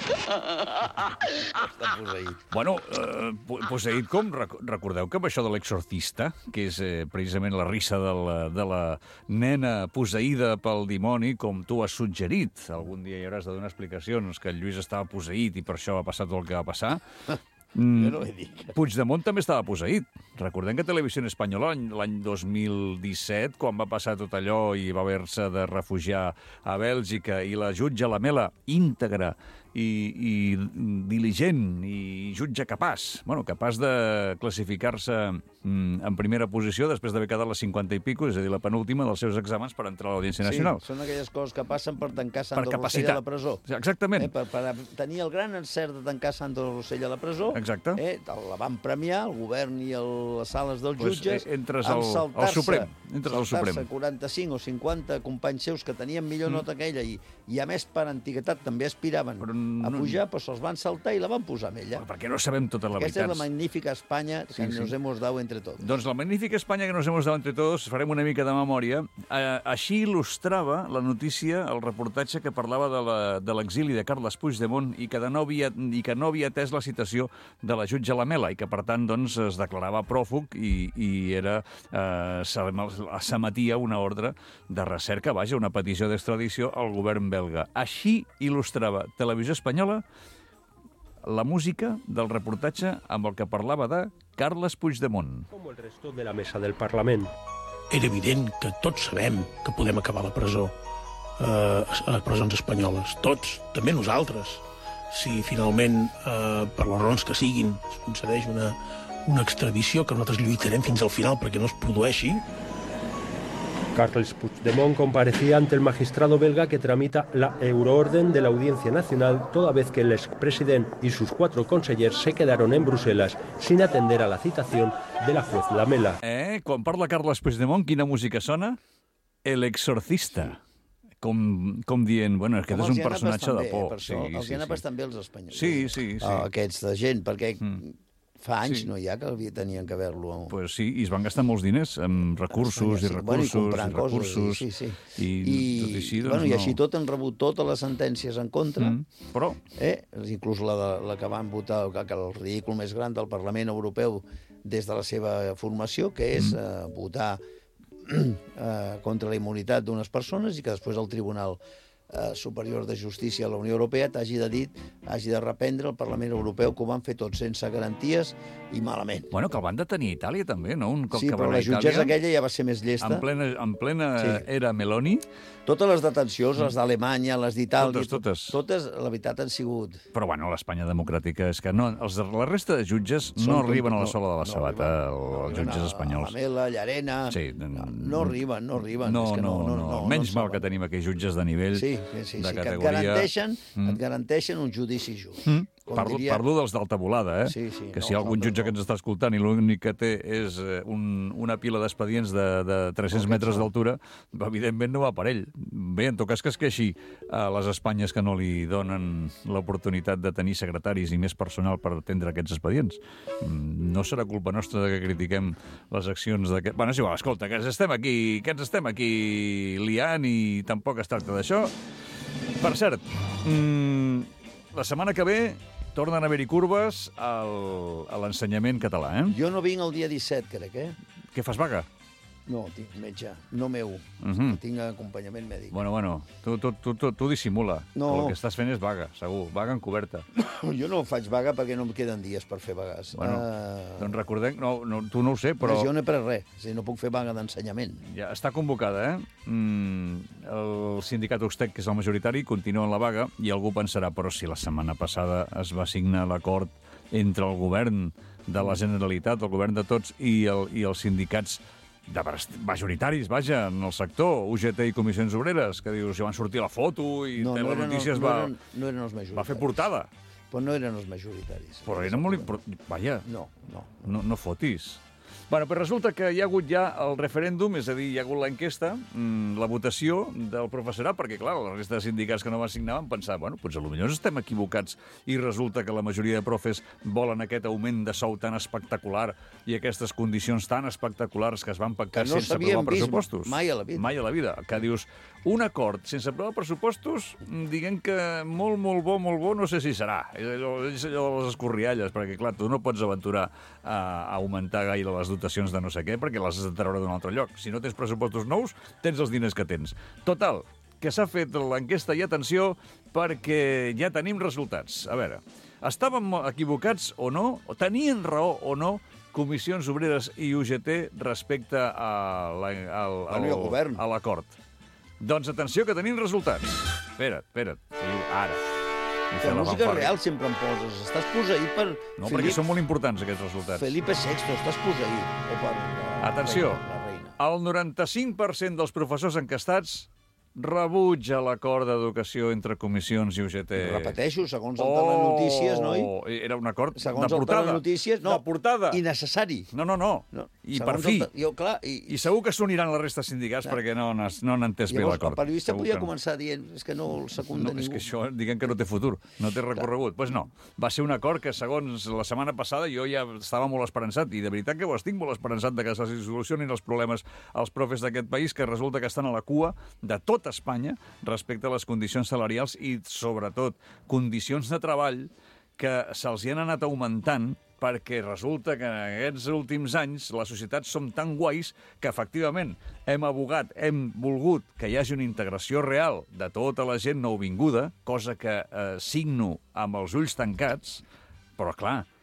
Està posseït. Bueno, posseït com? Recordeu que amb això de l'exorcista, que és precisament la risa de la nena posseïda pel dimoni, com tu has suggerit, algun dia hi hauràs de donar explicacions, que el Lluís estava posseït i per això va passar tot el que va passar. Jo no ho he dit. Puigdemont també estava posseït. Recordem que Televisió Espanyola l'any 2017, quan va passar tot allò i va haver-se de refugiar a Bèlgica, i la jutge Lamela, íntegra i diligent i jutge capaç, capaç de classificar-se en primera posició després d'haver quedat les 50 i pico, és a dir, la penúltima dels seus exàmens per entrar a l'Audiència Nacional. Sí, són aquelles coses que passen per tancar Sandro Rossell a la presó. Exactament. Per tenir el gran encert de tancar Sandro Rossell a la presó, exacte. La van premiar, el govern i les sales dels jutges, entres al Suprem. Entres al Suprem. 45 o 50 companys seus que tenien millor nota que ella i a més per antiguitat també aspiraven a pujar, però se'ls van saltar i la van posar amb ella. Perquè no sabem tota la veritat. Aquesta és la magnífica Espanya que nos hemos dado entre todos. Doncs la magnífica Espanya que nos hemos dado entre todos, farem una mica de memòria. Així il·lustrava la notícia, el reportatge que parlava de l'exili de Carles Puigdemont i que no havia atès la citació de la jutge Lamela i que, per tant, doncs, es declarava pròfug i s'emetia una ordre de recerca, una petició d'extradició al govern belga. Així il·lustrava Televisió Espanyola la música del reportatge amb el que parlava de Carles Puigdemont. Com el resto de la mesa del Parlament. era evident que tots sabem que podem acabar a la presó, a les presons espanyoles, tots, també nosaltres. Si finalment, per les raons que siguin, es concedeix una extradició, que nosaltres lluitarem fins al final perquè no es produeixi. Carles Puigdemont comparecía ante el magistrado belga que tramita la euroorden de la Audiencia Nacional, toda vez que el expresidente y sus 4 consellers se quedaron en Bruselas sin atender a la citación de la juez Lamela. Quan parla Carles Puigdemont, quina música sona? El Exorcista. Com dient, bueno, aquest és un personatge de por. Per això, els guianapes també els espanyols. Sí. Aquests de gent, perquè fa anys no hi ha que tenien que haver-lo. Pues sí, i es van gastar molts diners amb recursos i recursos i recursos. I així tot han rebut totes les sentències en contra. Però... Inclús la que van votar, que el ridícul més gran del Parlament Europeu des de la seva formació, que és votar contra la immunitat d'unes persones i que després el Tribunal Superior de Justícia de la Unió Europea hagi de reprendre el Parlament Europeu, que ho van fer tot sense garanties i malament. Bueno, que el van detenir a Itàlia també, no? Un cop sí, que però van a la jutgessa Itàlia, aquella ja va ser més llesta. En plena era Meloni. Totes les detencions, les d'Alemanya, les d'Itàlia... Totes, la veritat, han sigut... Però, bueno, l'Espanya democràtica és que no, la resta de jutges no arriben a la sola de la sabata, els jutges espanyols. Lamela, Llarena... Sí, no arriben. No. Menys mal que tenim aquells jutges de nivell, de categoria... Que et garanteixen un judici just. Parlo dels d'alta volada, que si hi ha algun jutge que ens està escoltant i l'únic que té és una pila d'expedients de 300 metres d'altura, evidentment no va per ell. Bé, en tot cas que es queixi a les Espanyes que no li donen l'oportunitat de tenir secretaris i més personal per atendre aquests expedients. No serà culpa nostra que critiquem les accions d'aquest... Bueno, és igual, escolta, que ens estem aquí liant i tampoc es tracta d'això. Per cert, la setmana que ve tornen a haver-hi curves a l'ensenyament català, Jo no vinc el dia 17, crec, Què fas, vaga? No, tinc metge, no meu. Tinc acompanyament mèdic. Bueno, tu dissimula. No. El que estàs fent és vaga, segur. Vaga encoberta. Jo no faig vaga perquè no em queden dies per fer vagues. Bueno, doncs recordem... No, tu no ho sé, però... Jo no he pres res. No puc fer vaga d'ensenyament. Ja està convocada, El sindicat Ustec, que és el majoritari, continua en la vaga i algú pensarà, però si la setmana passada es va signar l'acord entre el govern de la Generalitat, el govern de tots, i els sindicats majoritaris, vaja, en el sector, UGT i Comissions Obreres, que dius, ja van sortir la foto i Telenotícies no eren els majoritaris. Va fer portada. Però no eren els majoritaris. Però eren molt importants. Vaja, no fotis. Bueno, però resulta que hi ha hagut ja el referèndum, és a dir, hi ha hagut l'enquesta, la votació del professorat, perquè, clar, la resta de sindicats que no van signar van pensar, bueno, doncs potser estem equivocats i resulta que la majoria de profes volen aquest augment de sou tan espectacular i aquestes condicions tan espectaculars que es van pactar sense aprovar pressupostos. Mai a la vida. Mai a la vida. Que dius, un acord sense aprovar pressupostos, diguem que molt bo, no sé si serà. És allò de les escorrialles, perquè, clar, tu no pots aventurar a augmentar gaire les dotacions de no sé què, perquè les has de treure d'un altre lloc. Si no tens pressupostos nous, tens els diners que tens. Total, que s'ha fet l'enquesta i atenció perquè ja tenim resultats. A veure, estàvem equivocats o no? O tenien raó o no Comissions Obreres i UGT respecte a l'acord? Doncs atenció, que tenim resultats. Espera't. Ara. La música real sempre em poses. Estàs posseït per... No, perquè són molt importants, aquests resultats. Felipe VI, estàs posseït. O per atenció, la reina. El 95% dels professors enquestats rebutja l'acord d'educació entre comissions i UGT. Repeteixo, segons el Telenotícies, noi? Era un acord segons de portada. Telenotícies, no, de portada. Innecessari. No. I per fi. I segur que s'uniran la resta de sindicats perquè no han entès bé l'acord. El periodista podia començar dient que no el secunda ningú. És que això, diguem que no té futur, no té recorregut. Doncs no, va ser un acord que, segons la setmana passada, jo ja estava molt esperançat, i de veritat que ho estic molt esperançat que se solucionin els problemes als profes d'aquest país, que resulta que estan a la cua de tot Espanya respecte a les condicions salarials i, sobretot, condicions de treball que se'ls hi han anat augmentant perquè resulta que en aquests últims anys la societat som tan guais que, efectivament, hem volgut que hi hagi una integració real de tota la gent nouvinguda, cosa que signo amb els ulls tancats, però, clar,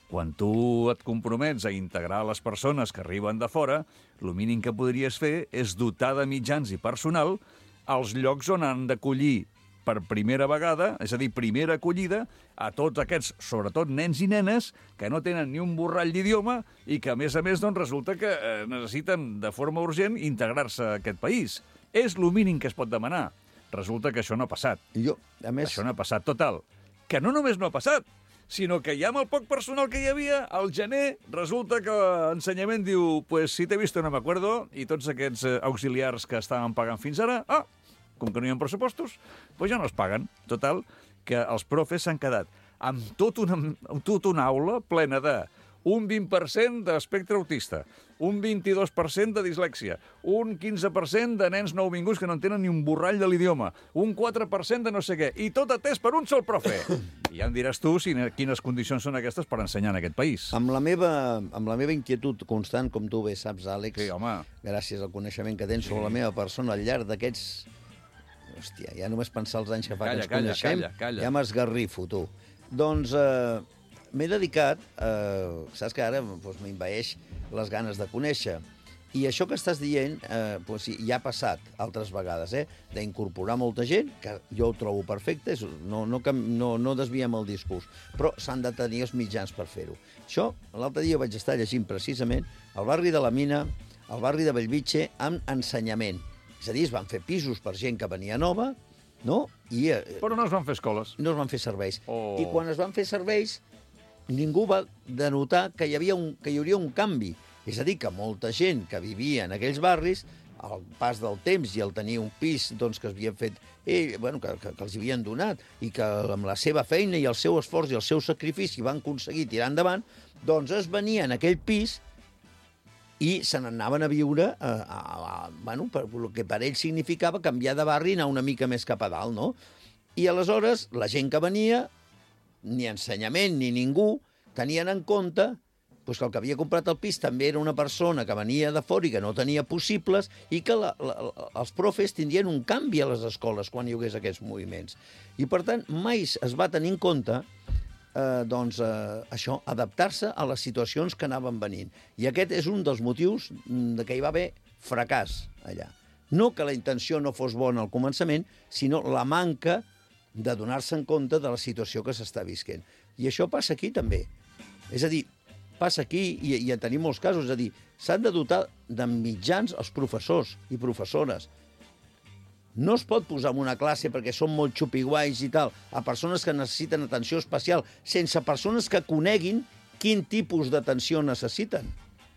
Quan tu et compromets a integrar les persones que arriben de fora, el mínim que podries fer és dotar de mitjans i personal als llocs on han d'acollir per primera vegada, és a dir, primera acollida, a tots aquests, sobretot nens i nenes, que no tenen ni un borrall d'idioma i que, a més, doncs, resulta que necessiten de forma urgent integrar-se a aquest país. És el mínim que es pot demanar. Resulta que això no ha passat. Això no ha passat. Total, que no només no ha passat, sinó que ja amb el poc personal que hi havia, al gener resulta que l'ensenyament diu pues si t'he visto no me acuerdo, i tots aquests auxiliars que estaven pagant fins ara, com que no hi ha pressupostos, pues ja no es paguen. Total, que els profes s'han quedat amb tot una aula plena de un 20% d'espectre autista, un 22% de dislèxia, un 15% de nens nouvinguts que no entenen ni un borrall de l'idioma, un 4% de no sé què, i tot atès per un sol profe. I ja em diràs tu quines condicions són aquestes per ensenyar en aquest país. Amb la meva inquietud constant, com tu bé saps, Àlex, sí, home, gràcies al coneixement que tens sobre la meva persona al llarg d'aquests... Hòstia, ja només pensar els anys que fa que ens coneixem, ja m'esgarrifo, tu. Doncs m'he dedicat, saps que ara m'envaeix les ganes de conèixer, i això que estàs dient ja ha passat altres vegades, d'incorporar molta gent, que jo ho trobo perfecte, no desviem el discurs, però s'han de tenir els mitjans per fer-ho. Això, l'altre dia vaig estar llegint precisament al barri de la Mina, al barri de Bellvitge, amb ensenyament. És a dir, es van fer pisos per gent que venia nova, no? Però no es van fer escoles. No es van fer serveis. I quan es van fer serveis, ningú va denotar que hi hauria un canvi. És a dir, que molta gent que vivia en aquells barris, al pas del temps i al tenir un pis doncs, que havien fet que els havien donat i que amb la seva feina i el seu esforç i el seu sacrifici van aconseguir tirar endavant, doncs es venien a aquell pis i se n'anaven a viure el que per ells significava canviar de barri i anar una mica més cap a dalt, no? I aleshores la gent que venia, ni ensenyament ni ningú, tenien en compte que el que havia comprat el pis també era una persona que venia de fora i que no tenia possibles i que els profes tindrien un canvi a les escoles quan hi hagués aquests moviments. I, per tant, mai es va tenir en compte això, adaptar-se a les situacions que anaven venint. I aquest és un dels motius que hi va haver fracàs allà. No que la intenció no fos bona al començament, sinó la manca de donar-se en compte de la situació que s'està visquent. I això passa aquí també. És a dir, passa aquí i en tenim molts casos. És a dir, s'han de dotar de mitjans els professors i professores. No es pot posar en una classe perquè són molt xupiguais i tal, a persones que necessiten atenció especial, sense persones que coneguin quin tipus d'atenció necessiten.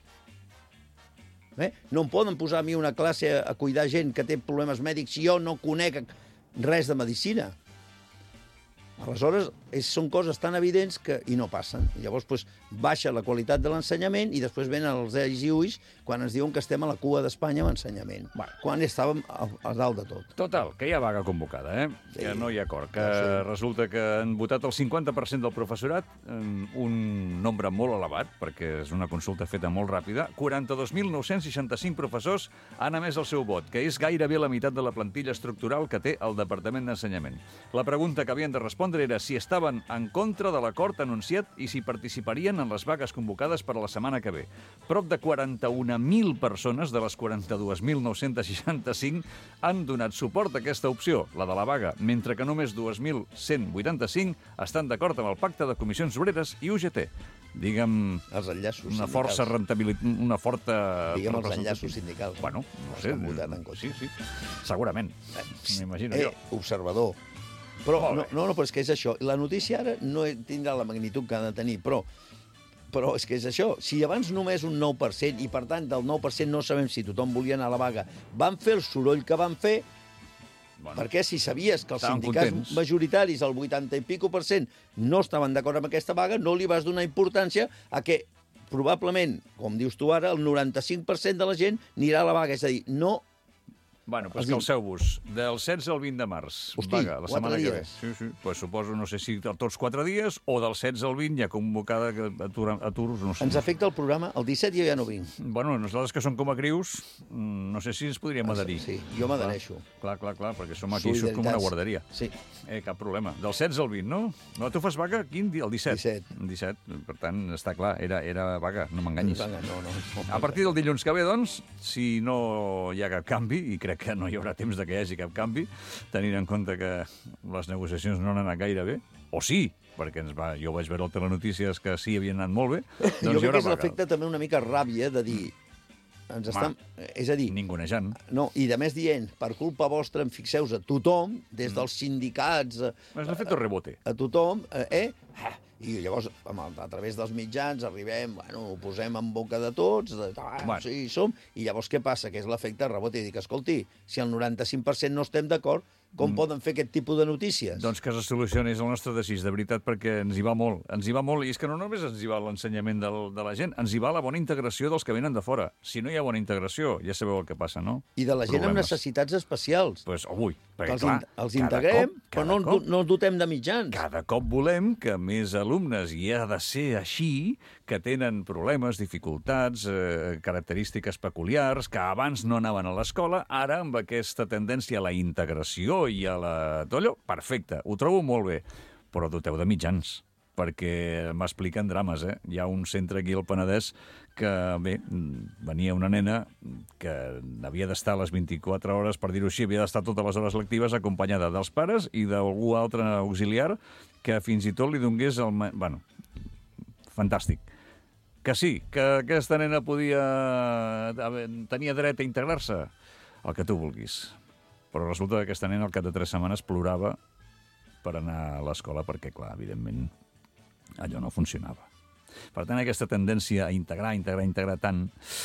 No em poden posar a mi una classe a cuidar gent que té problemes mèdics si jo no conec res de medicina. Aleshores, són coses tan evidents i no passen. I llavors baixa la qualitat de l'ensenyament i després venen els ells i ulls quan ens diuen que estem a la cua d'Espanya amb ensenyament, quan estàvem a dalt de tot. Total, que hi ha vaga convocada, sí. Que no hi ha acord, que resulta que han votat el 50% del professorat, un nombre molt elevat, perquè és una consulta feta molt ràpida, 42.965 professors han emès el seu vot, que és gairebé la meitat de la plantilla estructural que té el Departament d'Ensenyament. La pregunta que havien de respondre era si estaven en contra de l'acord anunciat i si participarien en les vagues convocades per a la setmana que ve. Prop de 41.000 persones de les 42.965 han donat suport a aquesta opció, la de la vaga, mentre que només 2.185 estan d'acord amb el pacte de comissions obreres i UGT. Digue'm... Els enllaços una força rentabilitat, una forta... Digue'm els enllaços sindicals. Bueno, no sé. Sí, segurament. M'imagino jo. Observador. Però però és que és això. La notícia ara no tindrà la magnitud que ha de tenir, però és que és això. Si abans només un 9%, i per tant del 9% no sabem si tothom volia anar a la vaga, van fer el soroll que van fer, perquè si sabies que els sindicats majoritaris, el 80 i pico %, no estaven d'acord amb aquesta vaga, no li vas donar importància a que probablement, com dius tu ara, el 95% de la gent anirà a la vaga. És a dir, no Bueno, doncs calceu-vos, del 16 al 20 de març. Hosti, vaga, la setmana 4 que ve. dies. Sí. Pues suposo, no sé si tots 4 dies, o del 16 al 20 ja convocada aturs, no sé. Ens afecta el programa, el 17 jo ja no vinc. Bueno, nosaltres que som com a crius, no sé si ens podríem adherir. Sí, jo m'adhereixo. Clar, perquè som aquí, som com una guarderia. Sí. Cap problema. Del 16 al 20, no? No, tu fas vaga quin dia? El 17? 17. El 17, per tant, està clar, era vaga, no m'enganyis. No. A partir del dilluns que ve, doncs, si no hi ha cap canvi, i crec que no hi haurà temps de que hi hagi cap canvi, tenint en compte que les negociacions no han anat gaire bé, o sí, perquè jo vaig veure al Telenotícies que sí, havien anat molt bé, doncs jo crec que és vaga. l'efecte també una mica ràbia de dir... És a dir... Ningunejant. No, i de més dient, per culpa vostra, en fixeu-vos a tothom, des dels sindicats... És l'efecte rebote. A tothom, I llavors, a través dels mitjans, arribem, ho posem en boca de tots, sí, som, i llavors què passa? Que és l'efecte rebote. I dic, escolti, si el 95% no estem d'acord, com poden fer aquest tipus de notícies? Doncs que se solucioni el nostre desig, de veritat, perquè ens hi va molt. Ens hi va molt, i és que no només ens hi va l'ensenyament de la gent, ens hi va la bona integració dels que venen de fora. Si no hi ha bona integració, ja sabeu el que passa, no? I de la gent amb necessitats especials. Doncs, avui, perquè clar, els integrem, però no dotem de mitjans. Cada cop volem que més alumnes, i ha de ser així, que tenen problemes, dificultats, característiques peculiars, que abans no anaven a l'escola, ara amb aquesta tendència a la integració i a la... Tollo, perfecte, ho trobo molt bé, però doteu de mitjans, perquè m'expliquen drames, Hi ha un centre aquí al Penedès que, bé, venia una nena que havia d'estar a les 24 hores, per dir-ho així, havia d'estar totes les hores lectives acompanyada dels pares i d'algú altre auxiliar que fins i tot li donés el... Bueno, fantàstic. Que sí, que aquesta nena tenia dret a integrar-se, el que tu vulguis. Però resulta que aquesta nena al cap de 3 setmanes plorava per anar a l'escola perquè, clar, evidentment, allò no funcionava. Per tant, aquesta tendència a integrar tant,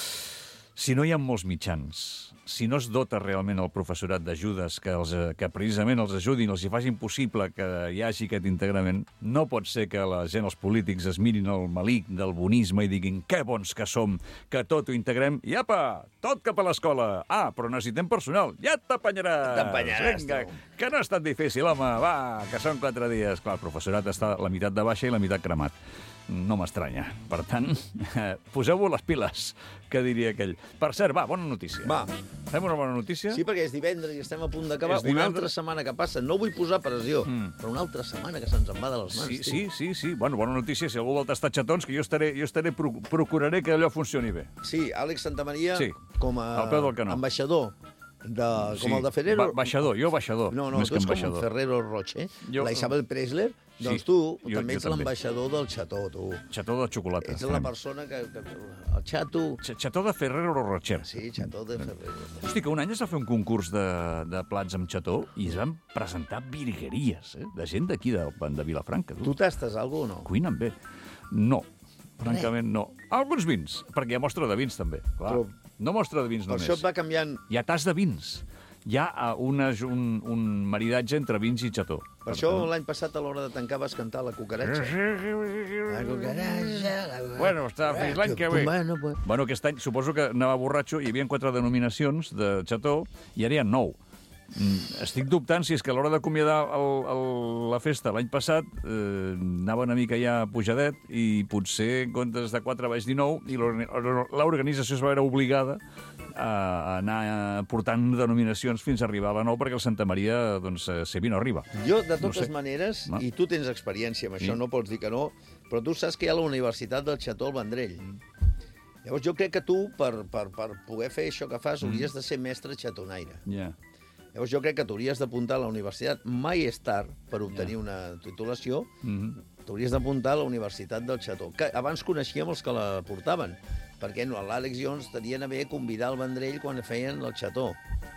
si no hi ha molts mitjans, si no es dota realment el professorat d'ajudes que precisament els ajudin, els hi facin possible que hi hagi aquest integrament, no pot ser que la gent, els polítics, es mirin el malic del bonisme i diguin que bons que som, que tot ho integrem, i apa, tot cap a l'escola. Ah, però necessitem personal. Ja t'apanyaràs. T'apanyaràs, vinga, que no és tan difícil, home, va, que són 4 dies. Clar, el professorat està la meitat de baixa i la meitat cremat. No m'estranya. Per tant, poseu-vos les piles, que diria aquell. Per cert, va, bona notícia. Va. Fem una bona notícia? Sí, perquè és divendres i estem a punt d'acabar. Una altra setmana que passa. No vull posar pressió, però una altra setmana que se'ns en va de les mans. Sí. Bueno, bona notícia. Si algú vol tastar xatons, que jo procuraré que allò funcioni bé. Sí, Àlex Santamaria, com a al peu del canó, ambaixador, com el de Ferrero... Baixador, jo baixador. No, tu ets com un Ferrero Rocher. La Isabel Preisler, doncs tu també ets l'ambaixador del xató, tu. Xató de xocolata. Ets la persona que... El xato... Xató de Ferrero Rocher. Sí, xató de Ferrero. Hosti, que un any es va fer un concurs de plats amb xató i es van presentar virgueries, de gent d'aquí, de Vilafranca. Tu tastes alguna cosa o no? Cuinen bé. No, francament no. Alguns vins, perquè hi ha mostra de vins també, clar. Però no mostra de vins només. Per això et va canviant... Hi ha tas de vins. Hi ha un maridatge entre vins i xató. Per això l'any passat a l'hora de tancar vas cantar la cucaratxa. La cucaratxa... Bueno, està fins l'any que ve. Bueno, aquest any suposo que anava borratxo, hi havia 4 denominacions de xató i ara hi ha 9. Estic dubtant si és que a l'hora d'acomiadar la festa l'any passat anava una mica ja pujadet i potser en comptes de 4 vaig dir 9 i l'organització es va veure obligada a anar portant denominacions fins a arribar a la 9 perquè el Santa Maria, doncs, Sevi no arriba. Jo, de totes maneres, i tu tens experiència amb això, no pots dir que no, però tu saps que hi ha la Universitat del Xató al Vendrell. Llavors jo crec que tu, per poder fer això que fas, hauries de ser mestre xatonaire. Llavors jo crec que t'hauries d'apuntar a la universitat. Mai és tard per obtenir una titulació. T'hauries d'apuntar a la Universitat del Xató. Que abans coneixíem els que la portaven, perquè l'Àlex i jo ens tenien a bé convidar al Vendrell quan feien el Xató.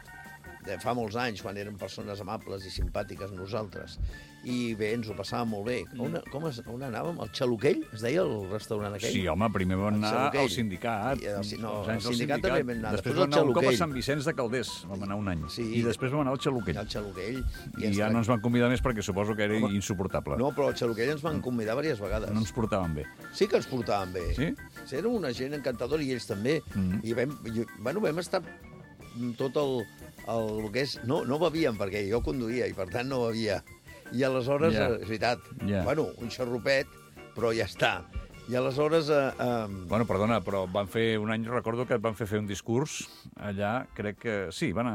Fa molts anys, quan érem persones amables i simpàtiques nosaltres. I bé, ens ho passàvem molt bé. On anàvem? Al Xaluquell? Es deia el restaurant aquell? Sí, home, primer vam anar al sindicat. No, al sindicat també vam anar. Després vam anar un cop a Sant Vicenç de Calders, vam anar un any. I després vam anar al Xaluquell. Al Xaluquell. I ja no ens van convidar més perquè suposo que era insuportable. No, però al Xaluquell ens van convidar diverses vegades. No ens portaven bé. Sí que ens portaven bé. Sí? Era una gent encantadora i ells també. I vam estar tot el que és... No bevíem, perquè jo conduïa, i per tant no bevia. I aleshores, és veritat, bueno, un xarrupet, però ja està. I aleshores... Bueno, perdona, però van fer un any, recordo que van fer un discurs allà, crec que... Sí, van a...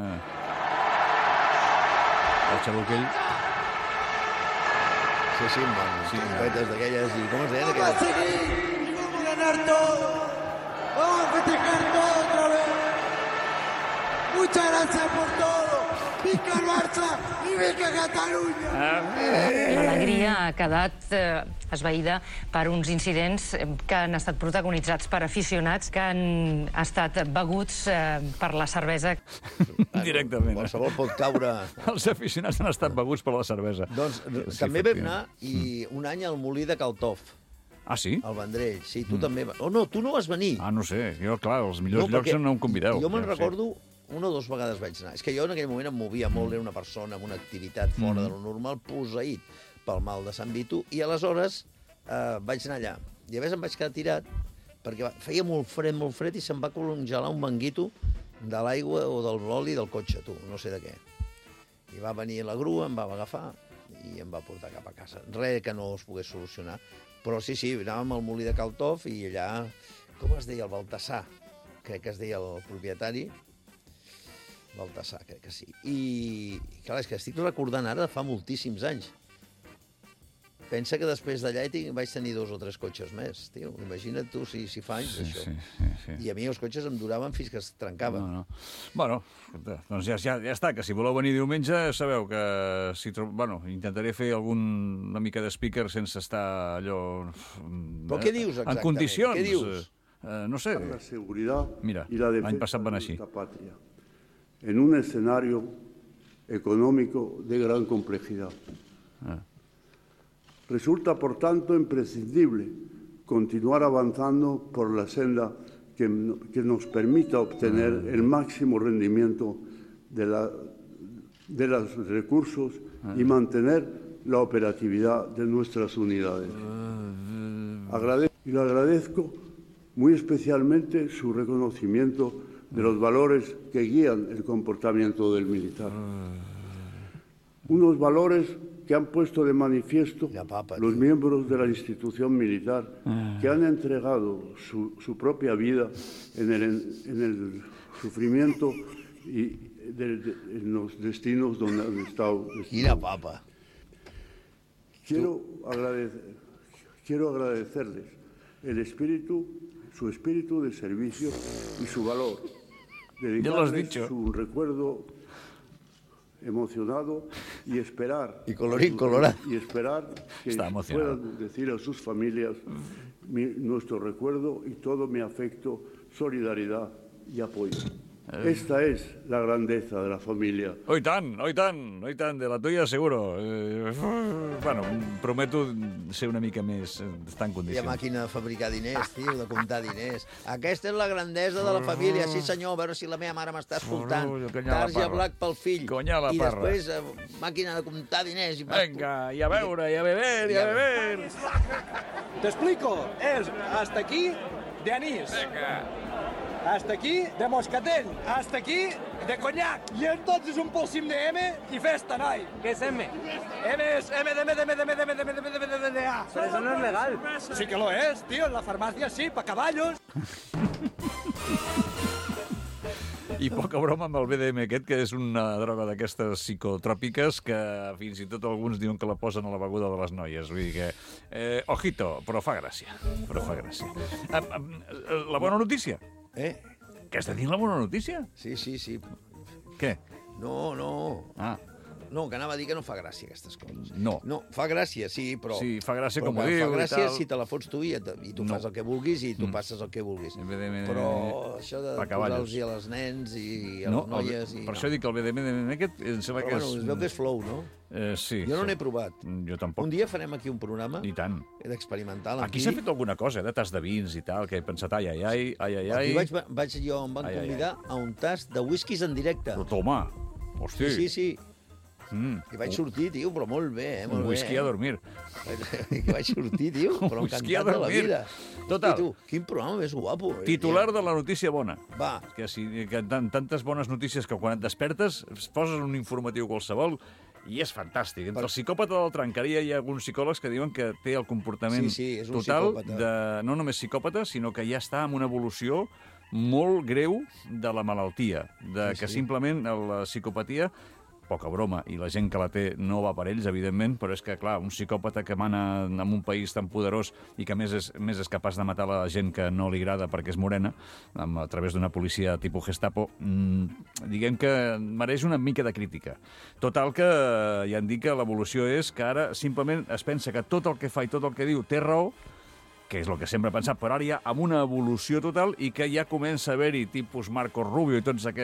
El xaluquell... Sí, amb trompetes d'aquelles, i com es deien aquelles? ¡Vamos a seguir! ¡Y vamos a ganar todo! ¡Vamos a festejar todo otra vez! ¡Muchas gracias por todo! ¡Visca el Barça i visca Catalunya! L'alegria ha quedat esvaïda per uns incidents que han estat protagonitzats per aficionats que han estat beguts per la cervesa. Directament. Qualsevol pot caure... Els aficionats han estat beguts per la cervesa. Doncs també vam anar i un any al Molí de Caltof. Ah, sí? Al Vendrell, sí, tu també... Oh, no, tu no vas venir. Ah, no sé, jo, clar, els millors llocs no em convideu. Jo me'n recordo... Una o dues vegades vaig anar. És que jo en aquell moment em movia molt, era una persona amb una activitat fora de lo normal, posseït pel mal de Sant Vito, i aleshores vaig anar allà. I a més em vaig quedar tirat, perquè feia molt fred, i se'm va congelar un manguito de l'aigua o de l'oli del cotxe, tu, no sé de què. I va venir la grua, em va agafar i em va portar cap a casa. Res que no es pogués solucionar. Però sí, anàvem al Molí de Caltof i allà, com es deia, el Baltasar, crec que es deia el propietari, Baltasar, crec que sí. I clar, és que estic recordant ara de fa moltíssims anys. Pensa que després d'allà vaig tenir 2 o 3 cotxes més, tio. Imagina't tu si fa anys, això. Sí. I a mi els cotxes em duraven fins que es trencaven. No. Bueno, doncs ja està, que si voleu venir diumenge, sabeu que intentaré fer una mica de speaker sense estar allò... Però què dius exactament? En condicions. Què dius? No sé. La seguridad Mira, y la l'any passat defensa van de així. nuestra patria, en un escenario económico de gran complejidad. Resulta, por tanto, imprescindible continuar avanzando por la senda que nos permita obtener el máximo rendimiento de los recursos y mantener la operatividad de nuestras unidades. Le agradezco muy especialmente su reconocimiento de los valores que guían el comportamiento del militar. Unos valores que han puesto de manifiesto los miembros de la institución militar, que han entregado su propia vida en el sufrimiento y en los destinos donde han estado. Mira, papa. Quiero agradecerles su espíritu de servicio y su valor. Dedicarles un recuerdo emocionado y esperar... Y colorín colorado. Y esperar que puedan decir a sus familias nuestro recuerdo y todo mi afecto, solidaridad y apoyo. Esta és la grandeza de la família. Oh, i tant, de la tuya seguro. Bueno, prometo ser una mica més estar en condicions. Hi ha màquina de fabricar diners, tio, de comptar diners. Aquesta és la grandesa de la família, sí senyor, a veure si la meva mare m'està escoltant. Tarja Black pel fill. I després màquina de comptar diners. Venga, y a veure, y a beber, y a beber. Te explico, és hasta aquí de anís. Venga. Hasta aquí de moscatel, hasta aquí de conyac. I entonces un polsim de M y festa, noi. ¿Qué es M? M es M de A. Pero eso no es legal. Sí que lo es, tío. En la farmacia sí, pa caballos. I poca broma amb el BDM aquest, que és una droga d'aquestes psicotròpiques que fins i tot alguns diuen que la posen a la beguda de les noies. Vull dir que, ojito, però fa gràcia. La bona notícia. Que has de dir la bona notícia? Sí. Què? No. Ah. No, que anava a dir que no fa gràcia, aquestes coses. No. No, fa gràcia, sí, però... Sí, fa gràcia com ho diu i Fa tal. gràcia si te la fots tu i tu fas el que vulguis i tu passes el que vulguis. Però això de posar-los a les nens i a les noies... Per això dic que el BDM aquest em sembla que és... Es veu que és flow, no? Sí. Jo no n'he provat. Jo tampoc. Un dia farem aquí un programa... I tant. D'experimental. Aquí s'ha fet alguna cosa, de tas de vins i tal, que he pensat, ai. Aquí em van convidar a un tas de whiskies en directe. Però toma, hosti. Sí. I vaig sortir, tio, però molt bé, molt bé. Un whisky a dormir. Que vaig sortir, tio, però encantat de la vida. Total. Tu, quin programa més guapo. Titular de la notícia bona. Va. Que tantes bones notícies que quan et despertes poses un informatiu qualsevol i és fantàstic. Entre el psicòpata del Trencaria hi ha alguns psicòlegs que diuen que té el comportament és un total psicòpata. de no només psicòpata, sinó que ja està en una evolució molt greu de la malaltia, que simplement la psicopatia, poca broma, i la gent que la té no va per ells, evidentment, però és que, clar, un psicòpata que mana en un país tan poderós i que a més és capaç de matar la gent que no li agrada perquè és morena, a través d'una policia tipus Gestapo, diguem que mereix una mica de crítica. Total que ja han dit que l'evolució és que ara simplement es pensa que tot el que fa i tot el que diu té raó, que és el que sempre he pensat, però ara ja amb una evolució total i que ja comença a haver-hi tipus Marco Rubio i tots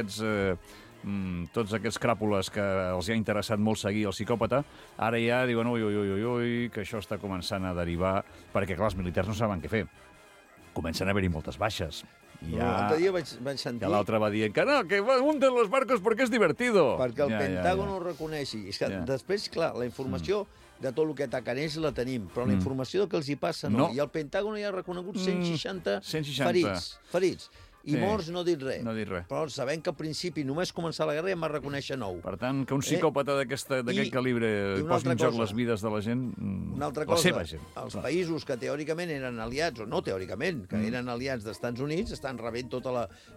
aquests cràpules que els ha interessat molt seguir el psicòpata, ara ja diuen ui, que això està començant a derivar, perquè clar, els militars no saben què fer. Comencen a haver-hi moltes baixes. L'altre dia vaig sentir... Que l'altre va dient que no, que hunden los barcos porque es divertido. Perquè el Pentágono ho reconeixi. És que després, clar, la informació de tot el que ataquen ells la tenim, però la informació del que els hi passa no. I el Pentágono ja ha reconegut 160 ferits. I morts no ha dit res. No ha dit res. Però sabem que al principi, només començar la guerra, ja va reconèixer 9. Per tant, que un psicòpata d'aquest calibre posi en joc les vides de la gent, una altra la cosa, seva gent. Els països que teòricament eren aliats, o no teòricament, que eren aliats dels Estats Units, estan rebent tota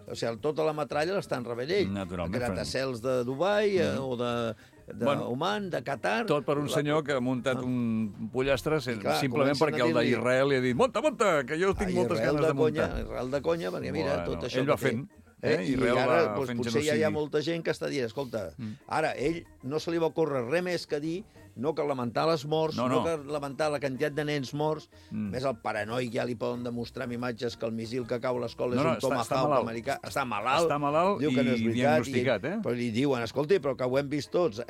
la metralla l'estan rebent ells. Naturalment. Gratacels de Dubai o d'Oman, de Qatar... Tot per un senyor que ha muntat un pollastre simplement perquè el d'Israel li ha dit monta, que jo tinc moltes ganes de muntar. Israel de conya, perquè mira, tot això... Ell va fent. I ara potser ja hi ha molta gent que està dient, escolta, ara ell no se li va ocórrer res més que dir no cal lamentar les morts, no cal lamentar la quantitat de nens morts, més el paranoic ja li poden demostrar amb imatges que el missil que cau a l'escola és un tomahawk americà. Està malalt, diu que no és veritat, però li diuen, escolta, però que ho hem vist tots,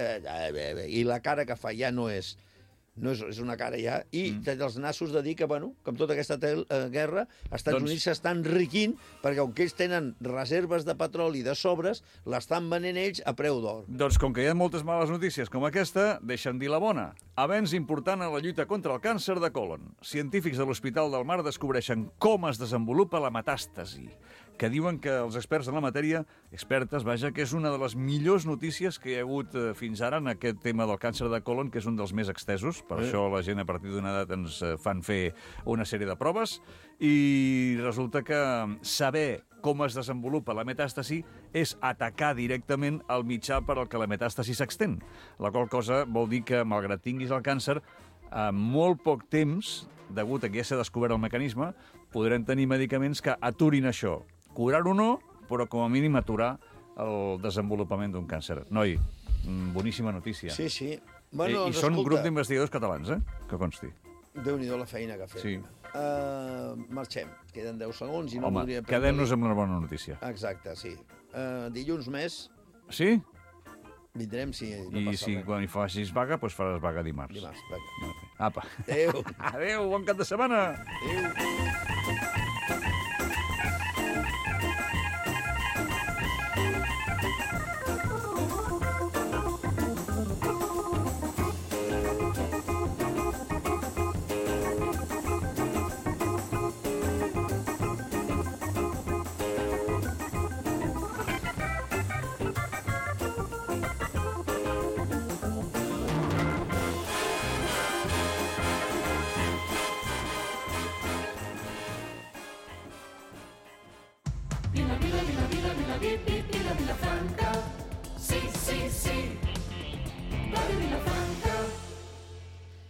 i la cara que fa ja no és una cara ja, i té els nassos de dir que, bueno, que amb tota aquesta guerra, els Estats Units s'estan enriquint perquè, com que ells tenen reserves de petroli de sobres, l'estan venent ells a preu d'or. Doncs com que hi ha moltes males notícies com aquesta, deixa'm dir la bona. Avenç important en la lluita contra el càncer de còlon. Científics de l'Hospital del Mar descobreixen com es desenvolupa la metàstasi, que diuen que els experts en la matèria, que és una de les millors notícies que hi ha hagut fins ara en aquest tema del càncer de còlon, que és un dels més extesos. Per això la gent a partir d'una edat ens fan fer una sèrie de proves i resulta que saber com es desenvolupa la metàstasi és atacar directament el mitjà per al que la metàstasi s'extén. La qual cosa vol dir que, malgrat tinguis el càncer, en molt poc temps, degut a que ja s'ha descobert el mecanisme, podrem tenir medicaments que aturin això. Curar-ho no, però com a mínim aturar el desenvolupament d'un càncer. Noi, boníssima notícia. Sí. Bueno, I són un grup d'investigadors catalans, que consti. Déu-n'hi-do la feina que ha fet. Sí. Marxem. Queden 10 segons i no Home, voldria... quedem-nos amb una bona notícia. Exacte, sí. Dilluns més... Sí? Vindrem si no I passa si res. quan hi facis vaga, doncs faràs vaga dimarts. Dimarts, vaga. Apa. Adéu. Adéu, bon cap de setmana. Adéu.